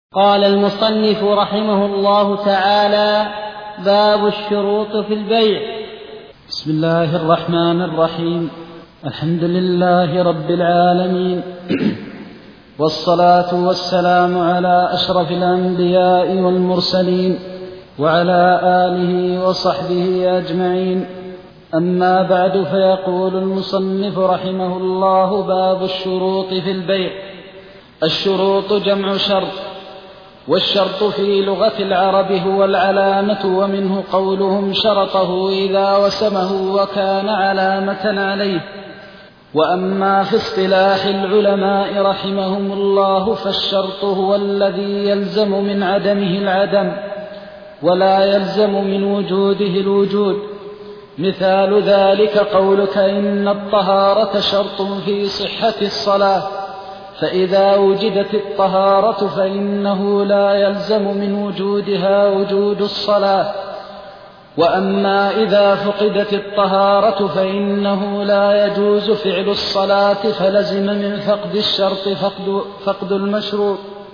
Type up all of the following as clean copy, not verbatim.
قال المصنف رحمه الله تعالى: باب الشروط في البيع. بسم الله الرحمن الرحيم. الحمد لله رب العالمين والصلاة والسلام على أشرف الأنبياء والمرسلين وعلى آله وصحبه أجمعين. أما بعد، فيقول المصنف رحمه الله: باب الشروط في البيع. الشروط جمع شرط، والشرط في لغة العرب هو العلامة، ومنه قولهم شرطه إذا وسمه وكان علامة عليه. وأما في اصطلاح العلماء رحمهم الله، فالشرط هو الذي يلزم من عدمه العدم ولا يلزم من وجوده الوجود. مثال ذلك قولك: إن الطهارة شرط في صحة الصلاة، فإذا وجدت الطهارة فإنه لا يلزم من وجودها وجود الصلاة. وأما إذا فقدت الطهارة فإنه لا يجوز فعل الصلاة، فلزم من فقد الشرط فقد المشروط.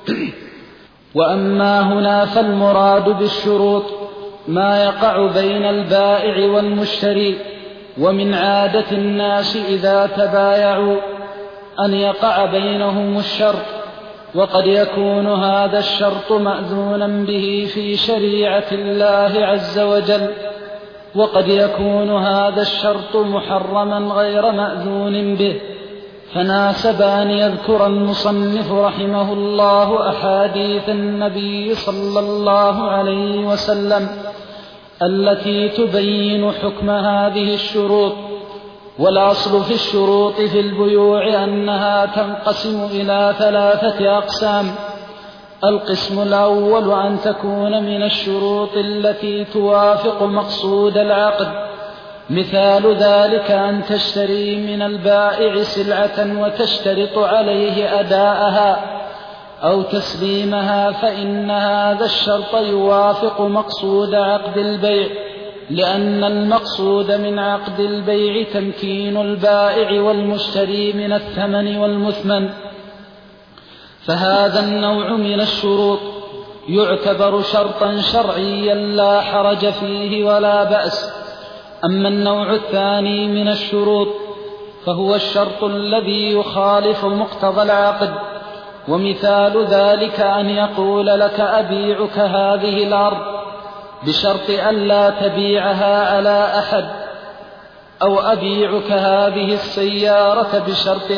وأما هنا فالمراد بالشروط ما يقع بين البائع والمشتري، ومن عادة الناس إذا تبايعوا أن يقع بينهم الشرط، وقد يكون هذا الشرط مأذونا به في شريعة الله عز وجل، وقد يكون هذا الشرط محرما غير مأذون به. فناسب أن يذكر المصنف رحمه الله أحاديث النبي صلى الله عليه وسلم التي تبين حكم هذه الشروط. والأصل في الشروط في البيوع أنها تنقسم إلى 3 أقسام. القسم الأول أن تكون من الشروط التي توافق مقصود العقد. مثال ذلك أن تشتري من البائع سلعة وتشترط عليه أداءها أو تسليمها، فإن هذا الشرط يوافق مقصود عقد البيع، لأن المقصود من عقد البيع تمكين البائع والمشتري من الثمن والمثمن. فهذا النوع من الشروط يعتبر شرطا شرعيا لا حرج فيه ولا بأس. أما النوع الثاني من الشروط فهو الشرط الذي يخالف مقتضى العقد. ومثال ذلك أن يقول لك: أبيعك هذه الأرض بشرط ألا تبيعها على أحد، أو أبيعك هذه السيارة بشرط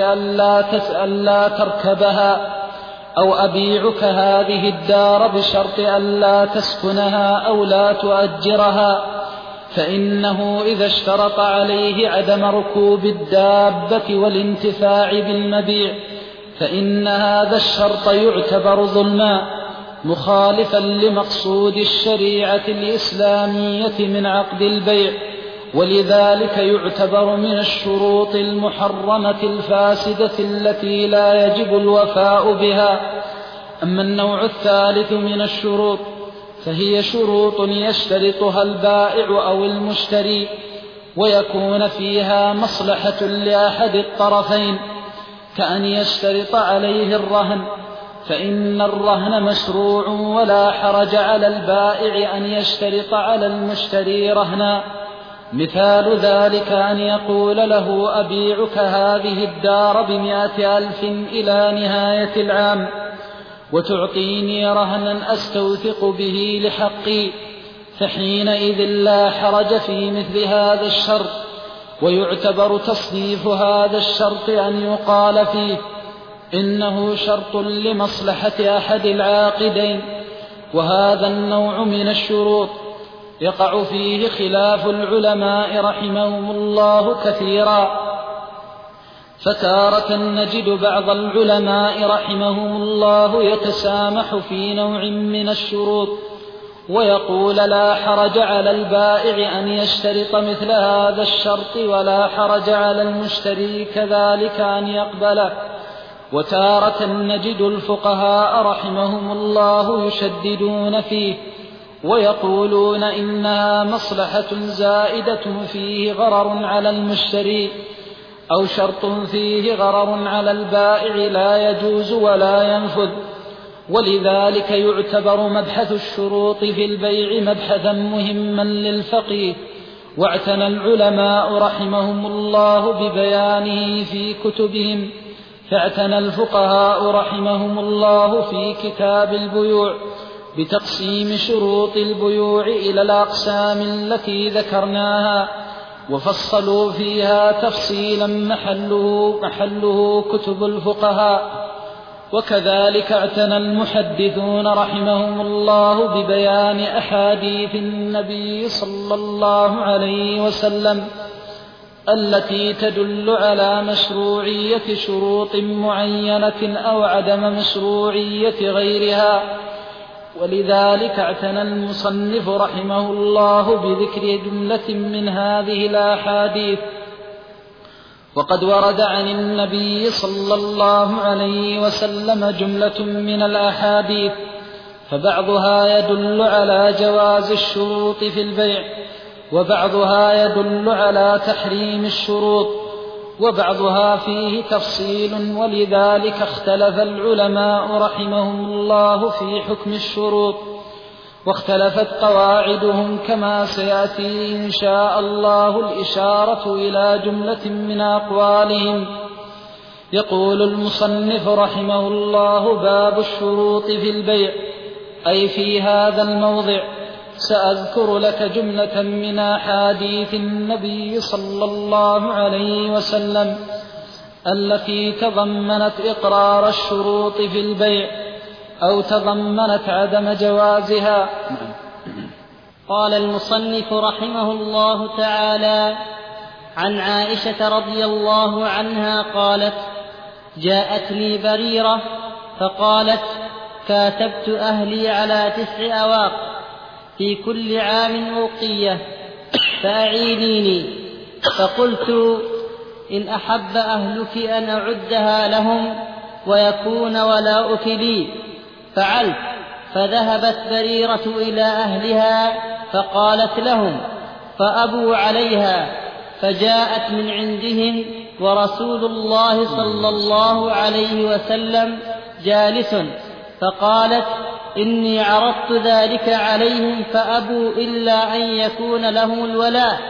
ألا تركبها، أو أبيعك هذه الدار بشرط ألا تسكنها أو لا تؤجرها. فإنه إذا اشترط عليه عدم ركوب الدابة والانتفاع بالمبيع فإن هذا الشرط يعتبر ظلما مخالفا لمقصود الشريعة الإسلامية من عقد البيع، ولذلك يعتبر من الشروط المحرمة الفاسدة التي لا يجب الوفاء بها. أما النوع الثالث من الشروط فهي شروط يشترطها البائع أو المشتري ويكون فيها مصلحة لأحد الطرفين، كأن يشترط عليه الرهن، فإن الرهن مشروع ولا حرج على البائع أن يشترط على المشتري رهنا. مثال ذلك أن يقول له: أبيعك هذه الدار ب100,000 إلى نهاية العام، وتعطيني رهنا أستوثق به لحقي، فحينئذ لا حرج في مثل هذا الشرط. ويعتبر تصنيف هذا الشرط أن يقال فيه: إنه شرط لمصلحة أحد العاقدين. وهذا النوع من الشروط يقع فيه خلاف العلماء رحمهم الله كثيرا. فتارة نجد بعض العلماء رحمهم الله يتسامح في نوع من الشروط ويقول: لا حرج على البائع أن يشترط مثل هذا الشرط، ولا حرج على المشتري كذلك أن يقبله. وتارة نجد الفقهاء رحمهم الله يشددون فيه ويقولون: إنها مصلحة زائدة فيه غرر على المشتري، أو شرط فيه غرر على البائع لا يجوز ولا ينفذ. ولذلك يعتبر مبحث الشروط في البيع مبحثا مهما للفقيه، واعتنى العلماء رحمهم الله ببيانه في كتبهم، فاعتنى الفقهاء رحمهم الله في كتاب البيوع بتقسيم شروط البيوع إلى الأقسام التي ذكرناها، وفصلوا فيها تفصيلا محله كتب الفقهاء. وكذلك اعتنى المحدثون رحمهم الله ببيان أحاديث النبي صلى الله عليه وسلم التي تدل على مشروعية شروط معينة أو عدم مشروعية غيرها. ولذلك اعتنى المصنف رحمه الله بذكر جملة من هذه الأحاديث. وقد ورد عن النبي صلى الله عليه وسلم جملة من الأحاديث، فبعضها يدل على جواز الشروط في البيع، وبعضها يدل على تحريم الشروط، وبعضها فيه تفصيل. ولذلك اختلف العلماء رحمهم الله في حكم الشروط، واختلفت قواعدهم كما سيأتي إن شاء الله الإشارة إلى جملة من أقوالهم. يقول المصنف رحمه الله: باب الشروط في البيع، أي في هذا الموضع سأذكر لك جملة من أحاديث النبي صلى الله عليه وسلم التي تضمنت إقرار الشروط في البيع أو تضمنت عدم جوازها. قال المصنف رحمه الله تعالى: عن عائشة رضي الله عنها قالت: جاءتني بريرة فقالت: كاتبت أهلي على 9 أواق في كل عام أوقية فأعينيني. فقلت: إن أحب أهلك أن أعدها لهم ويكون ولاؤك لي فعلت. فذهبت بريرة إلى أهلها فقالت لهم فأبوا عليها، فجاءت من عندهم ورسول الله صلى الله عليه وسلم جالس، فقالت: إني عرضت ذلك عليهم فأبوا إلا أن يكون لهم الولاء.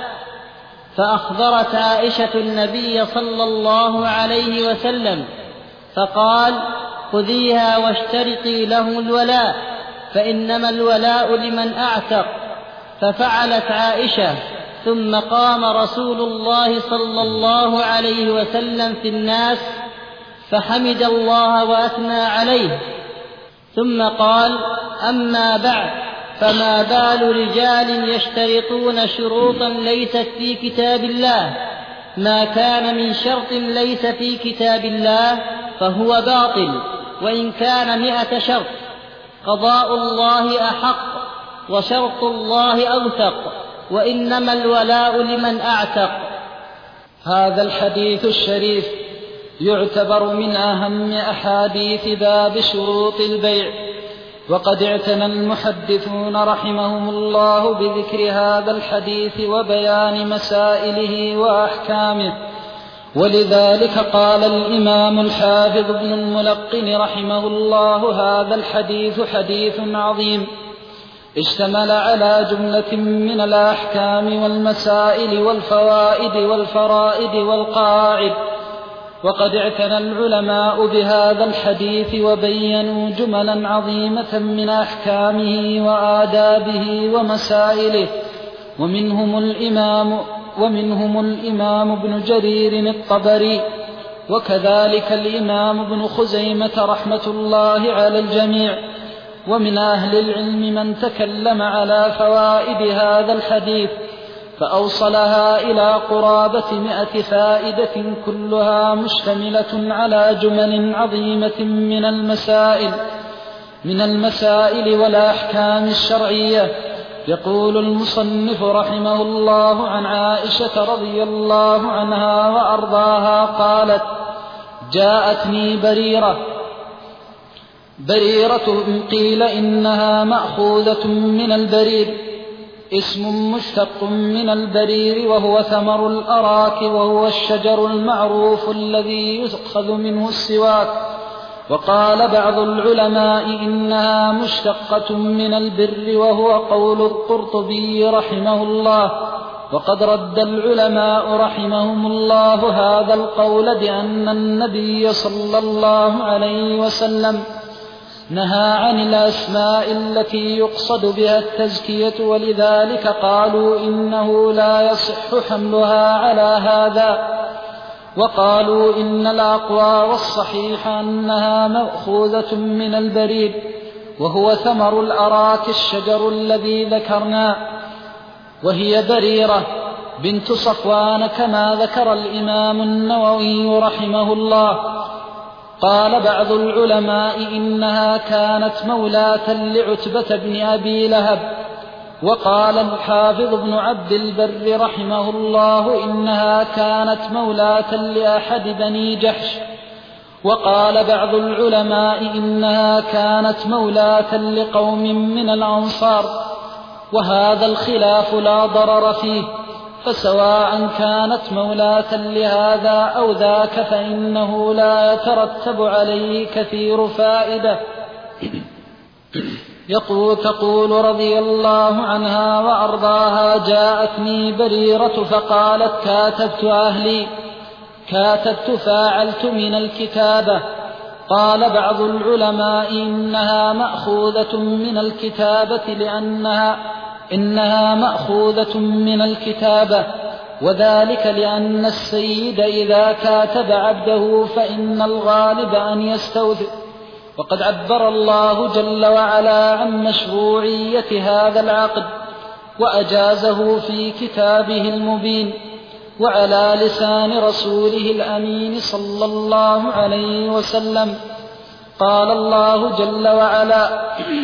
فأخبرت عائشة النبي صلى الله عليه وسلم فقال: خذيها واشترطي لهم الولاء، فإنما الولاء لمن أعتق. ففعلت عائشة، ثم قام رسول الله صلى الله عليه وسلم في الناس فحمد الله وأثنى عليه، ثم قال: أما بعد، فما بال رجال يشترطون شروطا ليست في كتاب الله؟ ما كان من شرط ليس في كتاب الله فهو باطل، وإن كان 100 شرط. قضاء الله أحق وشرط الله أوثق، وإنما الولاء لمن أعتق. هذا الحديث الشريف يعتبر من أهم أحاديث باب شروط البيع، وقد اعتنى المحدثون رحمهم الله بذكر هذا الحديث وبيان مسائله وأحكامه. ولذلك قال الإمام الحافظ ابن الملقن رحمه الله: هذا الحديث حديث عظيم اشتمل على جملة من الأحكام والمسائل والفوائد والفرائد والقواعد. وقد اعتنى العلماء بهذا الحديث وبينوا جملا عظيمة من أحكامه وآدابه ومسائله، ومنهم الإمام ابن جرير الطبري، وكذلك الإمام ابن خزيمة رحمة الله على الجميع. ومن أهل العلم من تكلم على فوائد هذا الحديث فأوصلها إلى قرابة 100 فائدة، كلها مشتملة على جمل عظيمة من المسائل والأحكام الشرعية. يقول المصنف رحمه الله: عن عائشة رضي الله عنها وأرضاها قالت: جاءتني بريرة قيل إنها مأخوذة من البرير، اسم مشتق من البرير، وهو ثمر الأراك، وهو الشجر المعروف الذي يؤخذ منه السواك، وقال بعض العلماء إنها مشتقة من البر، وهو قول القرطبي رحمه الله. وقد رد العلماء رحمهم الله هذا القول بأن النبي صلى الله عليه وسلم نهى عن الأسماء التي يقصد بها التزكية، ولذلك قالوا إنه لا يصح حملها على هذا. وقالوا إن الأقوى والصحيح أنها مأخوذة من البريد، وهو ثمر الأراك الشجر الذي ذكرنا، وهي بريرة بنت صفوان كما ذكر الإمام النووي رحمه الله. قال بعض العلماء إنها كانت مولاة لعتبة بن أبي لهب. وقال الحافظ ابن عبد البر رحمه الله إنها كانت مولاة لأحد بني جحش. وقال بعض العلماء إنها كانت مولاة لقوم من الأنصار، وهذا الخلاف لا ضرر فيه، فسواء كانت مولاة لهذا أو ذاك فإنه لا يترتب عليه كثير فائدة. تقول رضي الله عنها وأرضاها: جاءتني بريرة فقالت: كاتبت أهلي، كاتبت فاعلت من الكتابة. قال بعض العلماء إنها مأخوذة من الكتابة إنها مأخوذة من الكتابة، وذلك لأن السيد إذا كاتب عبده فإن الغالب أن يستوثق. وقد عبر الله جل وعلا عن مشروعية هذا العقد وأجازه في كتابه المبين وعلى لسان رسوله الأمين صلى الله عليه وسلم. قال الله جل وعلا: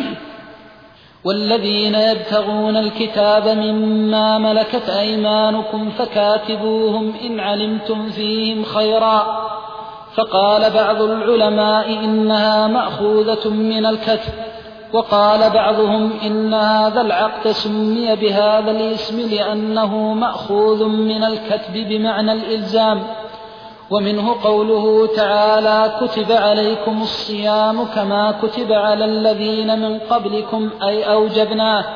والذين يبتغون الكتاب مما ملكت أيمانكم فكاتبوهم إن علمتم فيهم خيرا. فقال بعض العلماء إنها مأخوذة من الكتب، وقال بعضهم إن هذا العقد سمي بهذا الاسم لأنه مأخوذ من الكتب بمعنى الإلزام. ومنه قوله تعالى: كتب عليكم الصيام كما كتب على الذين من قبلكم، أي أوجبناه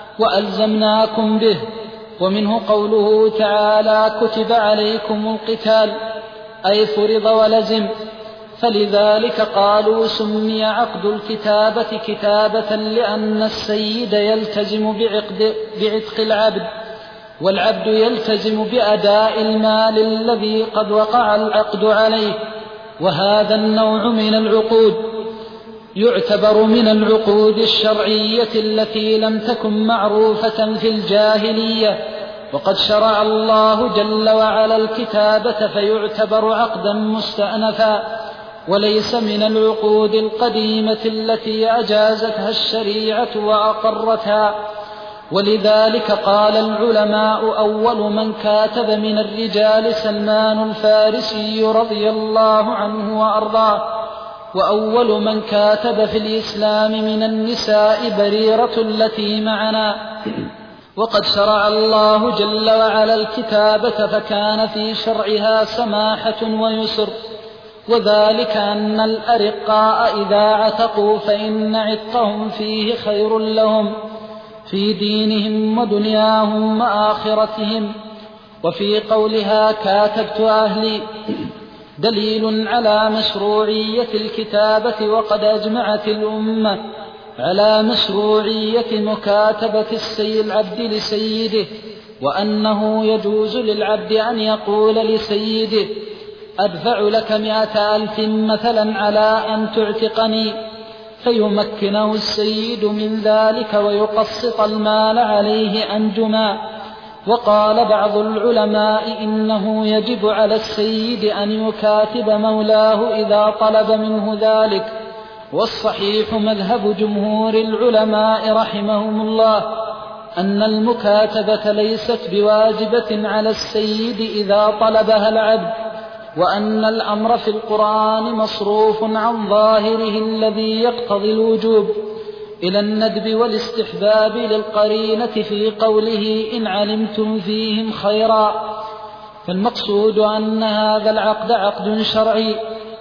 وألزمناكم به. ومنه قوله تعالى: كتب عليكم القتال، أي فرض ولزم. فلذلك قالوا سمي عقد الكتابة كتابة لأن السيد يلتزم بعتق العبد، والعبد يلتزم بأداء المال الذي قد وقع العقد عليه. وهذا النوع من العقود يعتبر من العقود الشرعية التي لم تكن معروفة في الجاهلية، وقد شرع الله جل وعلا الكتابة فيعتبر عقدا مستأنفا، وليس من العقود القديمة التي أجازتها الشريعة وأقرتها. ولذلك قال العلماء: أول من كاتب من الرجال سلمان الفارسي رضي الله عنه وأرضاه، وأول من كاتب في الإسلام من النساء بريرة التي معنا. وقد شرع الله جل وعلا الكتابة فكان في شرعها سماحة ويسر، وذلك أن الأرقاء إذا عتقوا فإن عتقهم فيه خير لهم في دينهم ودنياهم وآخرتهم. وفي قولها: كاتبت أهلي، دليل على مشروعية الكتابة، وقد أجمعت الأمة على مشروعية مكاتبة العبد لسيده، وأنه يجوز للعبد أن يقول لسيده: أدفع لك 100,000 مثلا على أن تعتقني، فيمكنه السيد من ذلك ويقسط المال عليه أنجما. وقال بعض العلماء إنه يجب على السيد أن يكاتب مولاه إذا طلب منه ذلك، والصحيح مذهب جمهور العلماء رحمهم الله أن المكاتبة ليست بواجبة على السيد إذا طلبها العبد، وأن الأمر في القرآن مصروف عن ظاهره الذي يقتضي الوجوب إلى الندب والاستحباب للقرينة في قوله: إن علمتم فيهم خيرا. فالمقصود أن هذا العقد عقد شرعي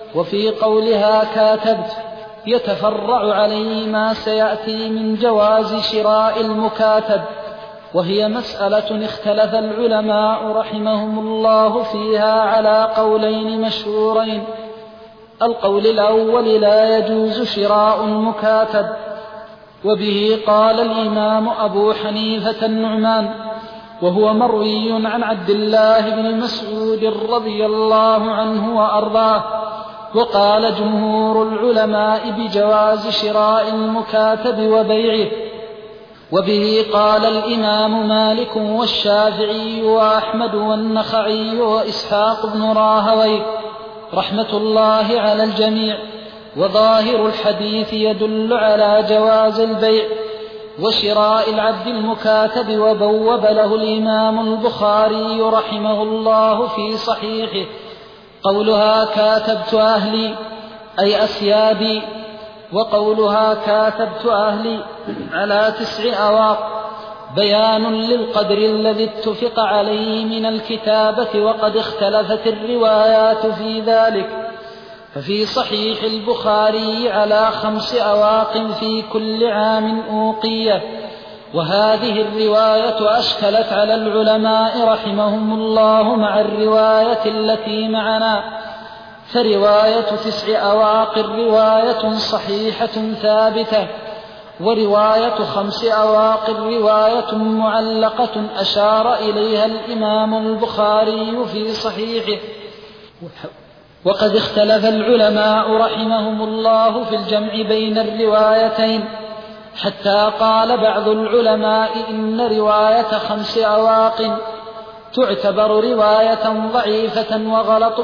وفي قولها كاتبت يتفرع عليه ما سيأتي من جواز شراء المكاتب، وهي مسألة اختلف العلماء رحمهم الله فيها على قولين مشهورين. القول الأول لا يجوز شراء المكاتب، وبه قال الإمام أبو حنيفة النعمان، وهو مروي عن عبد الله بن مسعود رضي الله عنه وأرضاه. وقال جمهور العلماء بجواز شراء المكاتب وبيعه، وبه قال الإمام مالك والشافعي وأحمد والنخعي وإسحاق بن راهويه رحمة الله على الجميع. وظاهر الحديث يدل على جواز البيع وشراء العبد المكاتب. وبوب له الإمام البخاري رحمه الله في صحيحه قولها كاتبت أهلي أي أسيادي، وقولها كاتبت أهلي على 9 أواق بيان للقدر الذي اتفق عليه من الكتابة، وقد اختلفت الروايات في ذلك. ففي صحيح البخاري على 5 أواق في كل عام أوقية، وهذه الرواية أشكلت على العلماء رحمهم الله مع الرواية التي معنا. فرواية 9 أواق رواية صحيحة ثابتة، ورواية 5 أواق رواية معلقة أشار إليها الإمام البخاري في صحيحه. وقد اختلف العلماء رحمهم الله في الجمع بين الروايتين، حتى قال بعض العلماء إن رواية 5 أواق تعتبر رواية ضعيفة وغلط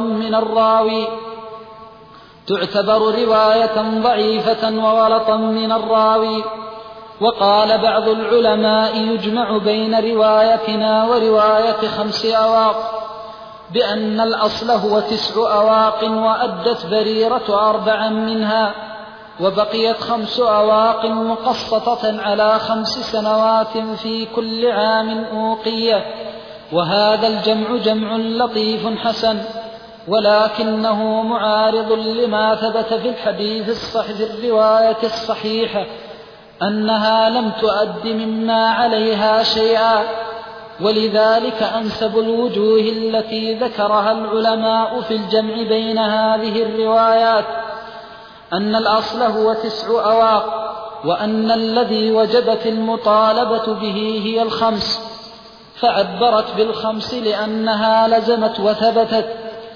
من الراوي. وقال بعض العلماء يجمع بين روايتنا ورواية 5 أواق بأن الأصل هو 9 أواق، وأدت بريرة 4 منها، وبقيت 5 أواق مقسطة على 5 سنوات في كل عام أوقية. وهذا الجمع جمع لطيف حسن، ولكنه معارض لما ثبت في الحديث الصحيح في الرواية الصحيحة أنها لم تؤد مما عليها شيئا. ولذلك أنسب الوجوه التي ذكرها العلماء في الجمع بين هذه الروايات أن الأصل هو 9 أواق، وأن الذي وجبت المطالبة به هي 5، فعبرت بال5 لأنها لزمت وثبتت،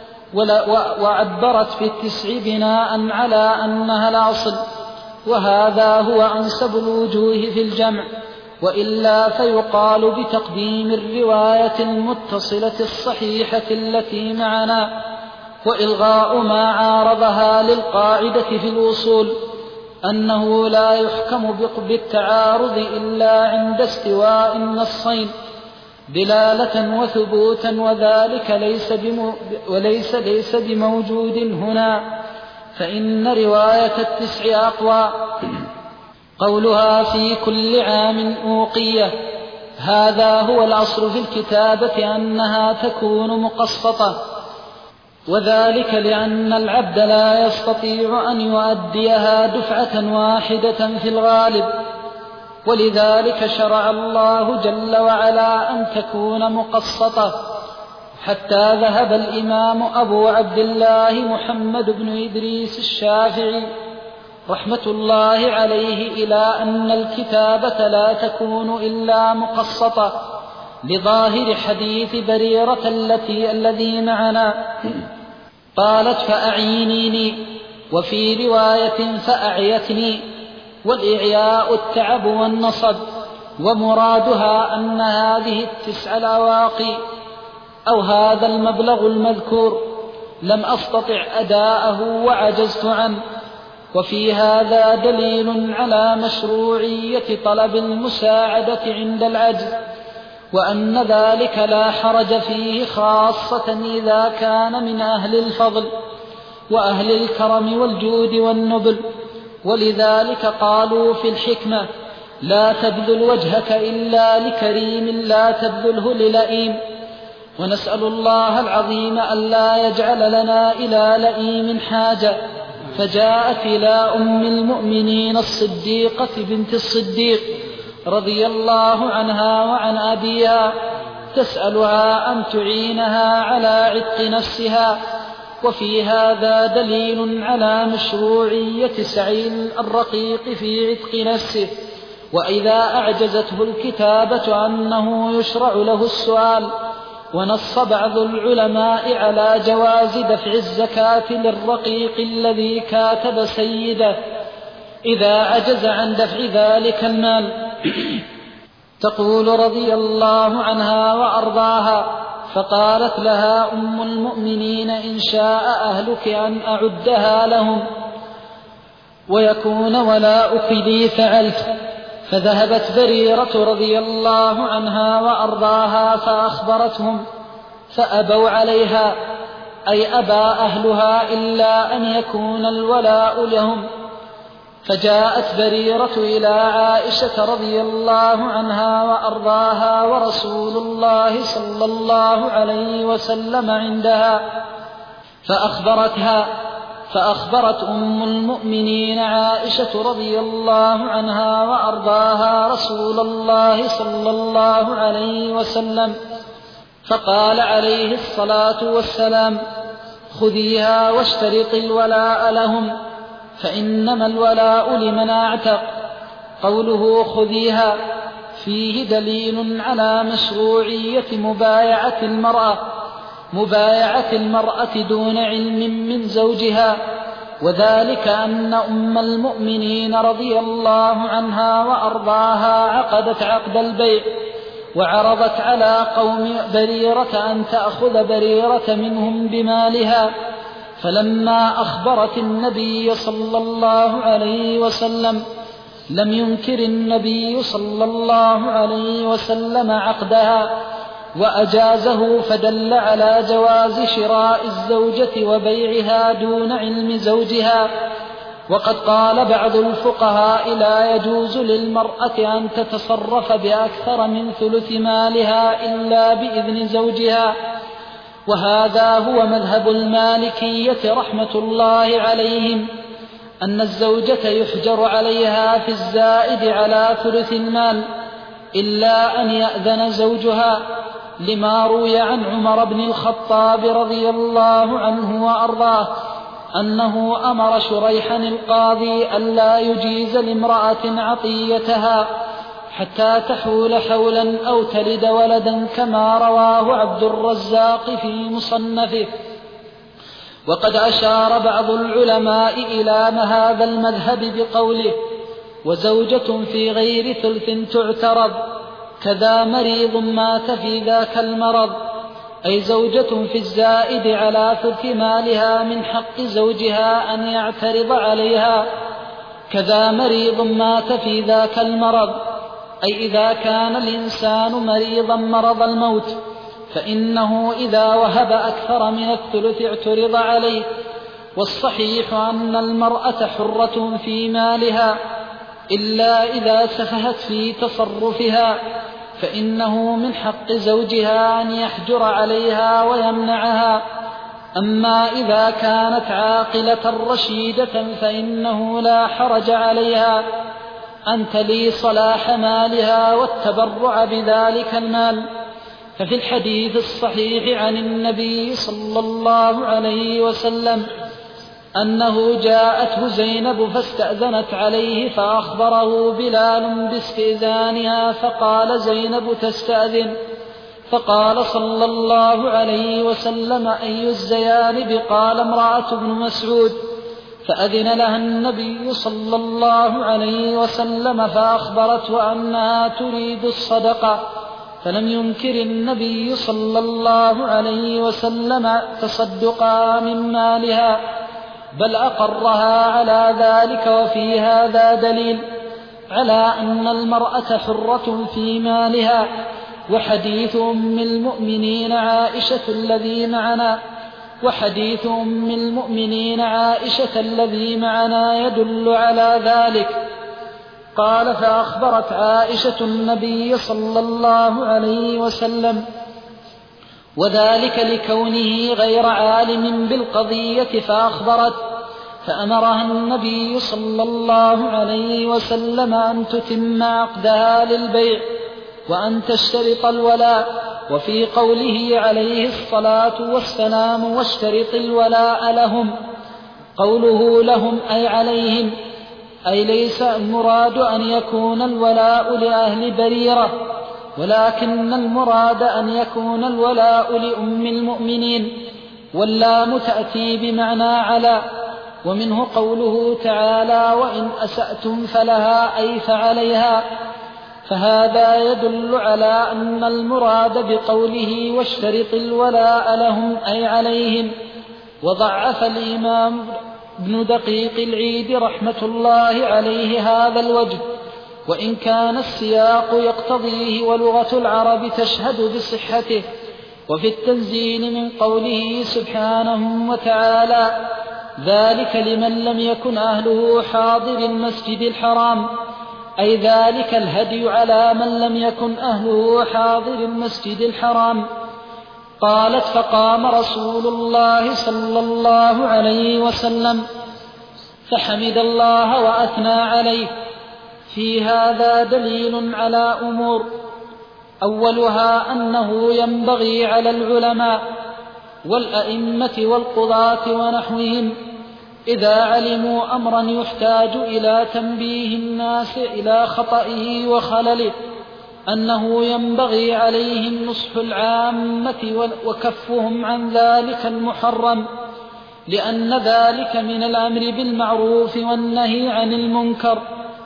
وعبرت بال9 بناء على أنها الأصل. وهذا هو أنسب الوجوه في الجمع، وإلا فيقال بتقديم الرواية المتصلة الصحيحة التي معنا، وإلغاء ما عارضها للقاعدة في الوصول أنه لا يحكم بالتعارض إلا عند استواء النصين دلالة وثبوتا، وذلك ليس بموجود هنا، فإن رواية 9 أقوى. قولها في كل عام أوقية، هذا هو الأصل في الكتابة أنها تكون مقسطة، وذلك لأن العبد لا يستطيع أن يؤديها دفعة واحدة في الغالب، ولذلك شرع الله جل وعلا أن تكون مقسطة. حتى ذهب الإمام أبو عبد الله محمد بن إدريس الشافعي رحمة الله عليه إلى أن الكتابة لا تكون إلا مقسطة، لظاهر حديث بريرة الذي معنا قالت فأعينيني، وفي رواية فأعيتني، والإعياء التعب والنصب، ومرادها أن هذه 9 الأواقي أو هذا المبلغ المذكور لم أستطع أداءه وعجزت عنه. وفي هذا دليل على مشروعية طلب المساعدة عند العجز، وأن ذلك لا حرج فيه، خاصة إذا كان من أهل الفضل وأهل الكرم والجود والنبل. ولذلك قالوا في الحكمة لا تبذل وجهك إلا لكريم لا تبذله للئيم، ونسأل الله العظيم ألا يجعل لنا إلى لئيم حاجة. فجاءت إلى أم المؤمنين الصديقة بنت الصديق رضي الله عنها وعن أبيها تسألها أن تعينها على عتق نفسها. وفي هذا دليل على مشروعية سعي الرقيق في عتق نفسه، وإذا أعجزته الكتابة أنه يشرع له السؤال. ونص بعض العلماء على جواز دفع الزكاة للرقيق الذي كاتب سيده إذا عجز عن دفع ذلك المال. تقول رضي الله عنها وأرضاها: فقالت لها أم المؤمنين: إن شاء أهلك أن أعدها لهم ويكون ولاؤك لي فعلت. فذهبت بريرة رضي الله عنها وأرضاها فأخبرتهم فأبوا عليها، أي أبى أهلها إلا أن يكون الولاء لهم. فجاءت بريرة إلى عائشة رضي الله عنها وأرضاها ورسول الله صلى الله عليه وسلم عندها فأخبرت أم المؤمنين عائشة رضي الله عنها وأرضاها رسول الله صلى الله عليه وسلم، فقال عليه الصلاة والسلام: خذيها واشترط الولاء لهم، فإنما الولاء لمن اعتق. قوله خذيها فيه دليل على مشروعية مبايعة المرأة دون علم من زوجها، وذلك أن أم المؤمنين رضي الله عنها وأرضاها عقدت عقد البيع، وعرضت على قوم بريرة أن تأخذ بريرة منهم بمالها. فلما أخبرت النبي صلى الله عليه وسلم لم ينكر النبي صلى الله عليه وسلم عقدها وأجازه، فدل على جواز شراء الزوجة وبيعها دون علم زوجها. وقد قال بعض الفقهاء: لا يجوز للمرأة أن تتصرف بأكثر من ثلث مالها إلا بإذن زوجها، وهذا هو مذهب المالكية رحمة الله عليهم، أن الزوجة يحجر عليها في الزائد على ثلث المال إلا أن يأذن زوجها، لما روي عن عمر بن الخطاب رضي الله عنه وأرضاه أنه أمر شريحا القاضي ألا يجيز لامرأة عطيتها حتى تحول حولا أو تلد ولدا، كما رواه عبد الرزاق في مصنفه. وقد أشار بعض العلماء إلى هذا المذهب بقوله: وزوجة في غير ثلث تعترض، كذا مريض مات في ذاك المرض، أي زوجة في الزائد على ثلث مالها من حق زوجها أن يعترض عليها، كذا مريض مات في ذاك المرض، أي إذا كان الإنسان مريضا مرض الموت فإنه إذا وهب أكثر من الثلث اعترض عليه. والصحيح أن المرأة حرة في مالها إلا إذا سفهت في تصرفها، فإنه من حق زوجها أن يحجر عليها ويمنعها. أما إذا كانت عاقلة رشيدة فإنه لا حرج عليها أن تلي صلاح مالها والتبرع بذلك المال. ففي الحديث الصحيح عن النبي صلى الله عليه وسلم أنه جاءته زينب فاستأذنت عليه فأخبره بلال باستئذانها، فقال: زينب تستأذن؟ فقال صلى الله عليه وسلم: أي الزيانب؟ قال: امرأة ابن مسعود. فأذن لها النبي صلى الله عليه وسلم فأخبرته أنها تريد الصدقة، فلم ينكر النبي صلى الله عليه وسلم تصدقها من مالها، بل أقرها على ذلك. وفي هذا دليل على أن المرأة حرة في مالها. وحديث أم المؤمنين عائشة الذي معنا يدل على ذلك. قال: فأخبرت عائشة النبي صلى الله عليه وسلم وذلك لكونه غير عالم بالقضية فأخبرت، فأمرها النبي صلى الله عليه وسلم أن تتم عقدها للبيع وأن تشترط الولاء. وفي قوله عليه الصلاة والسلام واشترط الولاء لهم، قوله لهم أي عليهم، أي ليس المراد أن يكون الولاء لأهل بريرة، ولكن المراد أن يكون الولاء لأم المؤمنين، واللام تأتي بمعنى على. ومنه قوله تعالى وإن أسأتم فلها أي فعليها، فهذا يدل على أن المراد بقوله واشترط الولاء لهم أي عليهم. وضعف الإمام ابن دقيق العيد رحمة الله عليه هذا الوجه، وإن كان السياق يقتضيه ولغة العرب تشهد بصحته. وفي التنزيل من قوله سبحانه وتعالى ذلك لمن لم يكن أهله حاضر المسجد الحرام، أي ذلك الهدي على من لم يكن أهله حاضر المسجد الحرام. قالت فقام رسول الله صلى الله عليه وسلم فحمد الله وأثنى عليه. في هذا دليل على أمور، أولها أنه ينبغي على العلماء والأئمة والقضاة ونحوهم إذا علموا أمرا يحتاج إلى تنبيه الناس إلى خطئه وخلله أنه ينبغي عليهم نصح العامة وكفهم عن ذلك المحرم، لأن ذلك من الأمر بالمعروف والنهي عن المنكر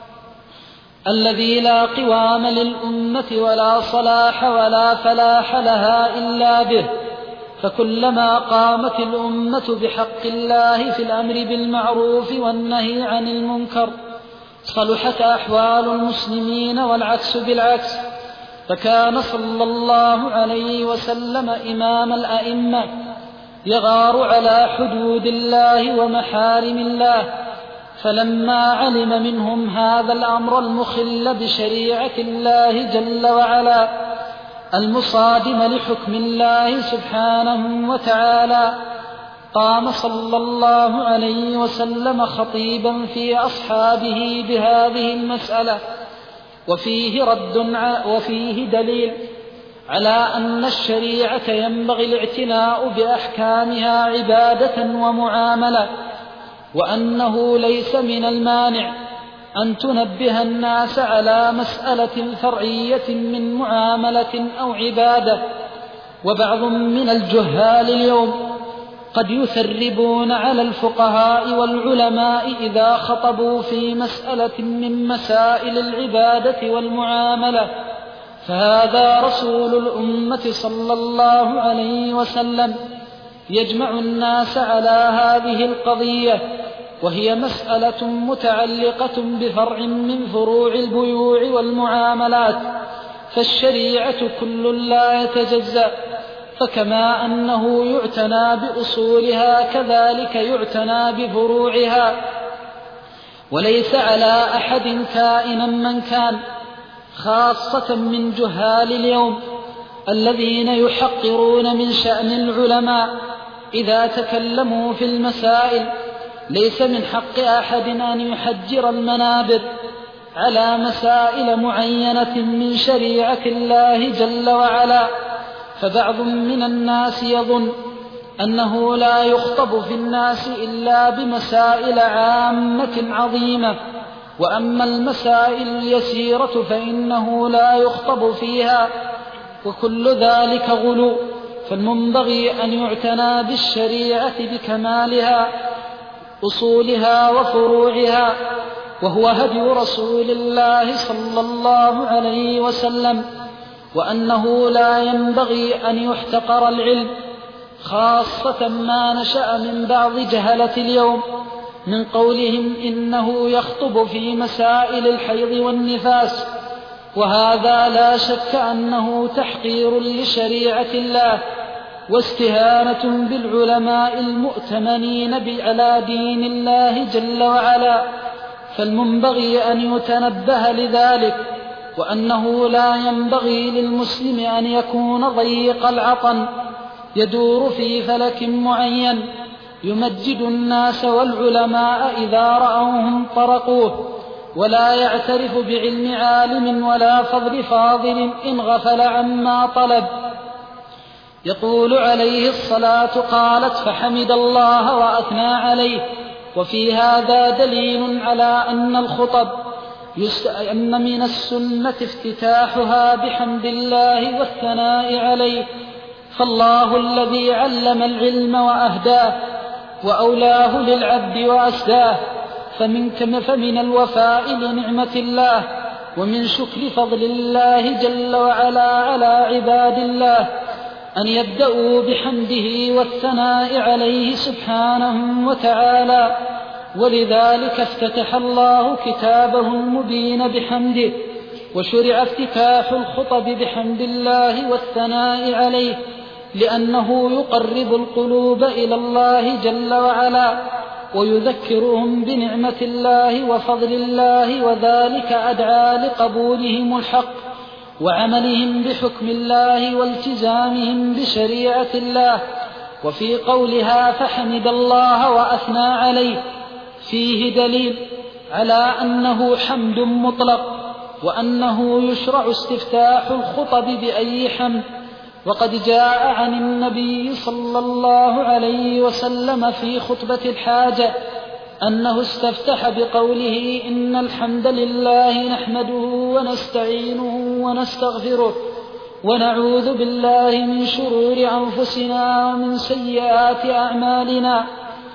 الذي لا قوام للأمة ولا صلاح ولا فلاح لها إلا به. فكلما قامت الأمة بحق الله في الأمر بالمعروف والنهي عن المنكر صلحت أحوال المسلمين، والعكس بالعكس. فكان صلى الله عليه وسلم إمام الأئمة يغار على حدود الله ومحارم الله، فلما علم منهم هذا الأمر المخل بشريعة الله جل وعلا المصادم لحكم الله سبحانه وتعالى، قام صلى الله عليه وسلم خطيبا في أصحابه بهذه المسألة. وفيه دليل على أن الشريعة ينبغي الاعتناء بأحكامها عبادة ومعاملة، وأنه ليس من المانع أن تنبه الناس على مسألة فرعية من معاملة أو عبادة. وبعض من الجهال اليوم قد يثربون على الفقهاء والعلماء إذا خطبوا في مسألة من مسائل العبادة والمعاملة، فهذا رسول الأمة صلى الله عليه وسلم يجمع الناس على هذه القضية، وهي مسألة متعلقة بفرع من فروع البيوع والمعاملات، فالشريعة كل لا يتجزأ، فكما أنه يعتنى بأصولها كذلك يعتنى بفروعها. وليس على أحد كائنا من كان، خاصة من جهال اليوم الذين يحقرون من شأن العلماء إذا تكلموا في المسائل، ليس من حق أحد أن يحجر المنابر على مسائل معينة من شريعة الله جل وعلا. فبعض من الناس يظن أنه لا يخطب في الناس إلا بمسائل عامة عظيمة، وأما المسائل اليسيرة فإنه لا يخطب فيها، وكل ذلك غلو. فالمنبغي أن يعتنى بالشريعة بكمالها أصولها وفروعها، وهو هدي رسول الله صلى الله عليه وسلم، وأنه لا ينبغي أن يحتقر العلم، خاصة ما نشأ من بعض جهلة اليوم من قولهم إنه يخطب في مسائل الحيض والنفاس، وهذا لا شك أنه تحقير لشريعة الله واستهانة بالعلماء المؤتمنين على دين الله جل وعلا. فالمنبغي أن يتنبه لذلك، وأنه لا ينبغي للمسلم أن يكون ضيق العطن يدور في فلك معين يمجد الناس والعلماء إذا رأوهم طرقوه، ولا يعترف بعلم عالم ولا فضل فاضل إن غفل عما طلب. يقول عليه الصلاة قالت فحمد الله وأثنى عليه. وفي هذا دليل على أن الخطب أن من السنة افتتاحها بحمد الله والثناء عليه، فالله الذي علم العلم وأهداه وأولاه للعبد وأسداه، فمن الوفاء لنعمة الله ومن شكر فضل الله جل وعلا على عباد الله أن يبدأوا بحمده والثناء عليه سبحانه وتعالى. ولذلك افتتح الله كتابه المبين بحمده، وشرع افتتاح الخطب بحمد الله والثناء عليه، لأنه يقرب القلوب إلى الله جل وعلا ويذكرهم بنعمة الله وفضل الله، وذلك أدعى لقبولهم الحق وعملهم بحكم الله والتزامهم بشريعة الله. وفي قولها فحمد الله وأثنى عليه فيه دليل على أنه حمد مطلق، وأنه يشرع استفتاح الخطب بأي حمد. وقد جاء عن النبي صلى الله عليه وسلم في خطبة الحاجة أنه استفتح بقوله إن الحمد لله نحمده ونستعينه ونستغفره ونعوذ بالله من شرور أنفسنا ومن سيئات أعمالنا.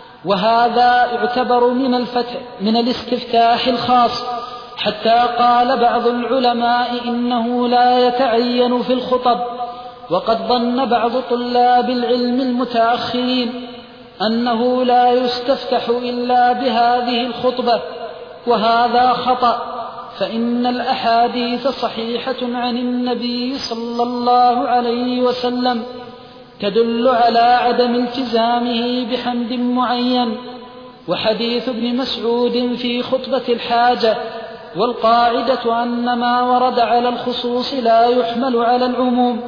وهذا يعتبر من الاستفتاح الخاص، حتى قال بعض العلماء إنه لا يتعين في الخطب. وقد ظن بعض طلاب العلم المتأخرين أنه لا يستفتح إلا بهذه الخطبة، وهذا خطأ، فإن الأحاديث صحيحة عن النبي صلى الله عليه وسلم تدل على عدم التزامه بحمد معين. وحديث ابن مسعود في خطبة الحاجة، والقاعدة أن ما ورد على الخصوص لا يحمل على العموم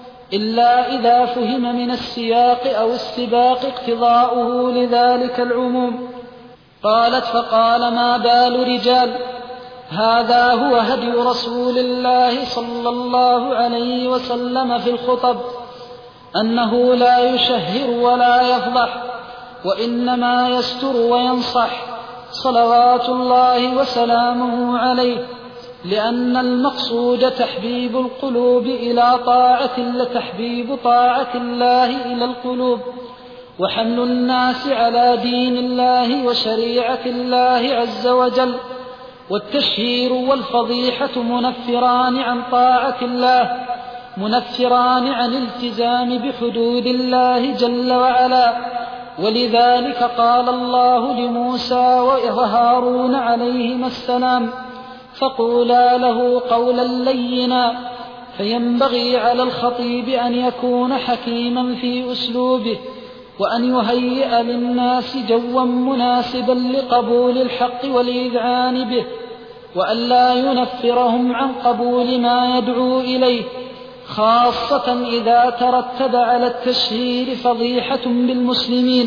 إلا إذا فهم من السياق أو السباق اقتضاؤه لذلك العموم. قالت فقال ما بال رجال، هذا هو هدي رسول الله صلى الله عليه وسلم في الخطب، أنه لا يشهر ولا يفضح، وإنما يستر وينصح صلوات الله وسلامه عليه، لأن المقصود تحبيب القلوب إلى تحبيب طاعة الله إلى القلوب، وحمل الناس على دين الله وشريعة الله عز وجل. والتشهير والفضيحة منفران عن طاعة الله، منفران عن الالتزام بحدود الله جل وعلا. ولذلك قال الله لموسى وهارون عليهما السلام فقولا له قولا لينا. فينبغي على الخطيب أن يكون حكيما في أسلوبه، وأن يهيئ للناس جوا مناسبا لقبول الحق والإذعان به، وأن لا ينفرهم عن قبول ما يدعو إليه، خاصة إذا ترتب على التشهير فضيحة بالمسلمين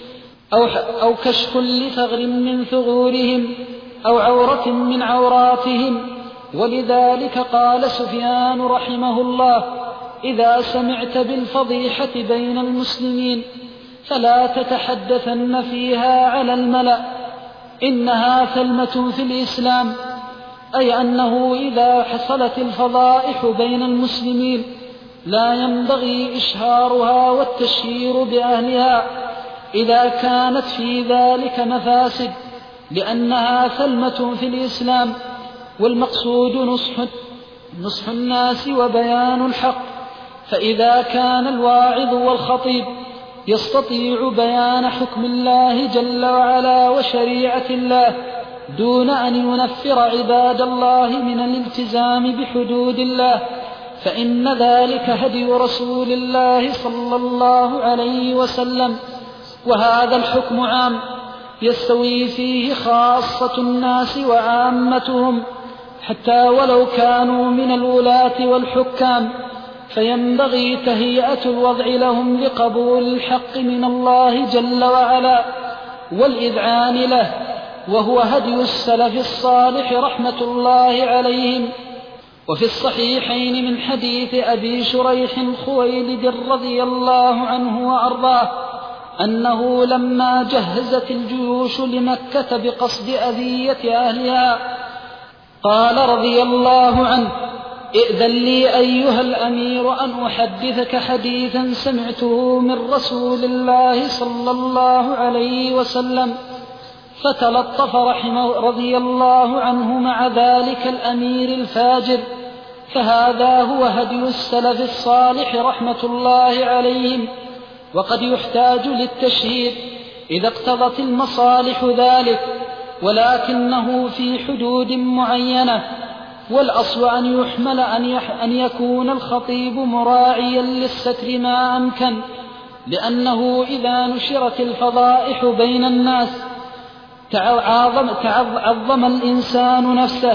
أو كشف لثغر من ثغورهم أو عورة من عوراتهم. ولذلك قال سفيان رحمه الله إذا سمعت بالفضيحة بين المسلمين فلا تتحدثن فيها على الملأ، إنها ثلمة في الإسلام، أي أنه إذا حصلت الفضائح بين المسلمين لا ينبغي إشهارها والتشهير بأهلها إذا كانت في ذلك مفاسد، لأنها ثلمة في الإسلام. والمقصود نصح الناس وبيان الحق، فإذا كان الواعظ والخطيب يستطيع بيان حكم الله جل وعلا وشريعة الله دون أن ينفر عباد الله من الالتزام بحدود الله، فإن ذلك هدي رسول الله صلى الله عليه وسلم. وهذا الحكم عام يستوي فيه خاصة الناس وعامتهم، حتى ولو كانوا من الولاة والحكام، فينبغي تهيئة الوضع لهم لقبول الحق من الله جل وعلا والإذعان له، وهو هدي السلف الصالح رحمة الله عليهم. وفي الصحيحين من حديث أبي شريح خويلد رضي الله عنه وأرضاه أنه لما جهزت الجيوش لمكة بقصد أذية أهلها قال رضي الله عنه: ائذن لي أيها الأمير أن أحدثك حديثا سمعته من رسول الله صلى الله عليه وسلم. فتلطف رحمه رضي الله عنه مع ذلك الأمير الفاجر، فهذا هو هدي السلف الصالح رحمة الله عليهم. وقد يحتاج للتشهير إذا اقتضت المصالح ذلك، ولكنه في حدود معينة، والأصل أن يحمل أن يكون الخطيب مراعيا للستر ما أمكن، لأنه إذا نشرت الفضائح بين الناس تعظم الإنسان نفسه،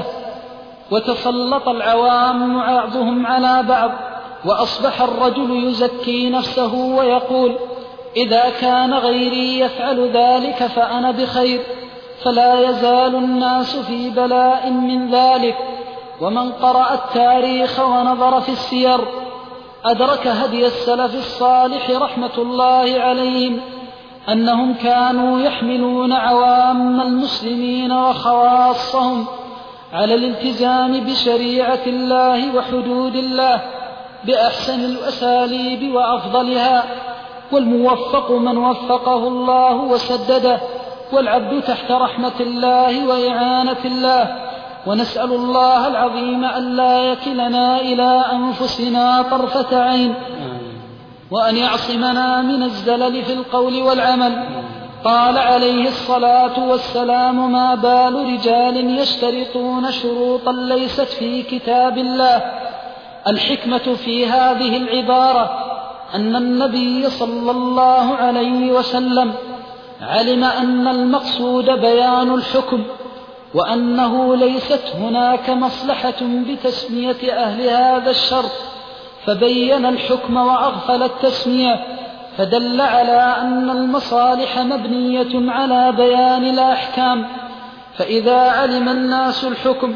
وتسلط العوام بعضهم على بعض، وأصبح الرجل يزكي نفسه ويقول: إذا كان غيري يفعل ذلك فأنا بخير، فلا يزال الناس في بلاء من ذلك. ومن قرأ التاريخ ونظر في السير أدرك هدي السلف الصالح رحمة الله عليهم، أنهم كانوا يحملون عوام المسلمين وخواصهم على الالتزام بشريعة الله وحدود الله بأحسن الأساليب وأفضلها، والموفق من وفقه الله وسدده، والعبد تحت رحمة الله وإعانة الله. ونسأل الله العظيم ألا يكلنا إلى أنفسنا طرفة عين، وأن يعصمنا من الزلل في القول والعمل. قال عليه الصلاة والسلام: ما بال رجال يشترطون شروطا ليست في كتاب الله. الحكمة في هذه العبارة أن النبي صلى الله عليه وسلم علم أن المقصود بيان الحكم، وأنه ليست هناك مصلحة بتسمية أهل هذا الشرط، فبين الحكم وأغفل التسمية، فدل على أن المصالح مبنية على بيان الأحكام. فإذا علم الناس الحكم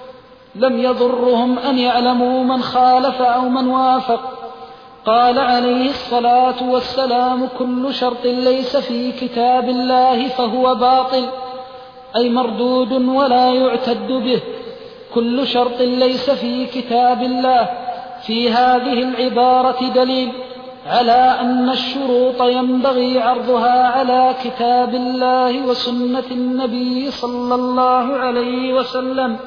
لم يضرهم أن يعلموا من خالف أو من وافق. قال عليه الصلاة والسلام: كل شرط ليس في كتاب الله فهو باطل، أي مردود ولا يعتد به. كل شرط ليس في كتاب الله. في هذه العبارة دليل على أن الشروط ينبغي عرضها على كتاب الله وسنة النبي صلى الله عليه وسلم،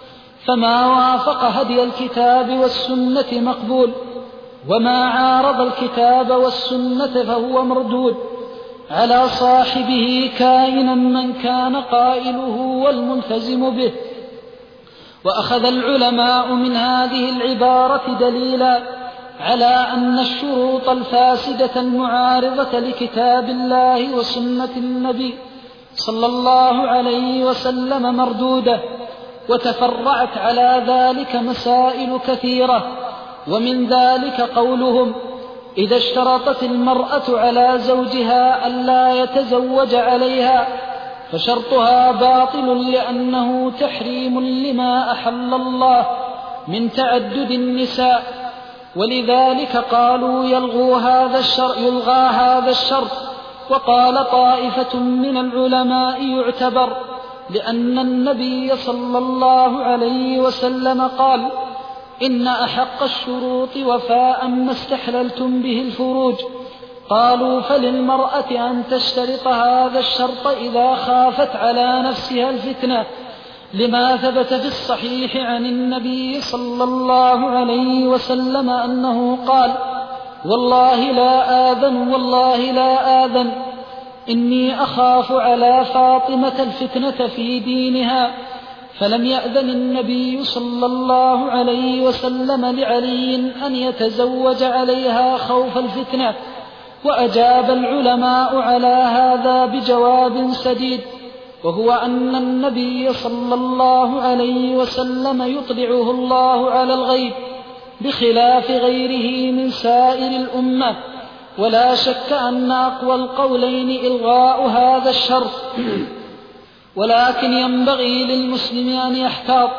فما وافق هدي الكتاب والسنة مقبول، وما عارض الكتاب والسنة فهو مردود على صاحبه كائنا من كان قائله والملتزم به. وأخذ العلماء من هذه العبارة دليلا على أن الشروط الفاسدة المعارضة لكتاب الله وسنة النبي صلى الله عليه وسلم مردودة. وتفرعت على ذلك مسائل كثيرة، ومن ذلك قولهم: إذا اشترطت المرأة على زوجها ألا يتزوج عليها فشرطها باطل، لأنه تحريم لما أحل الله من تعدد النساء، ولذلك قالوا يلغى هذا الشرط. وقال طائفة من العلماء: يعتبر، لأن النبي صلى الله عليه وسلم قال: إن أحق الشروط وفاء ما استحللتم به الفروج. قالوا: فللمرأة أن تشترط هذا الشرط إذا خافت على نفسها الفتنة، لما ثبت في الصحيح عن النبي صلى الله عليه وسلم أنه قال: والله لا آذن إني أخاف على فاطمة الفتنة في دينها. فلم يأذن النبي صلى الله عليه وسلم لعلي أن يتزوج عليها خوف الفتنة. وأجاب العلماء على هذا بجواب سديد، وهو أن النبي صلى الله عليه وسلم يطلعه الله على الغيب، بخلاف غيره من سائر الأمة. ولا شك أن أقوى القولين إلغاء هذا الشرط، ولكن ينبغي للمسلم أن يحتاط.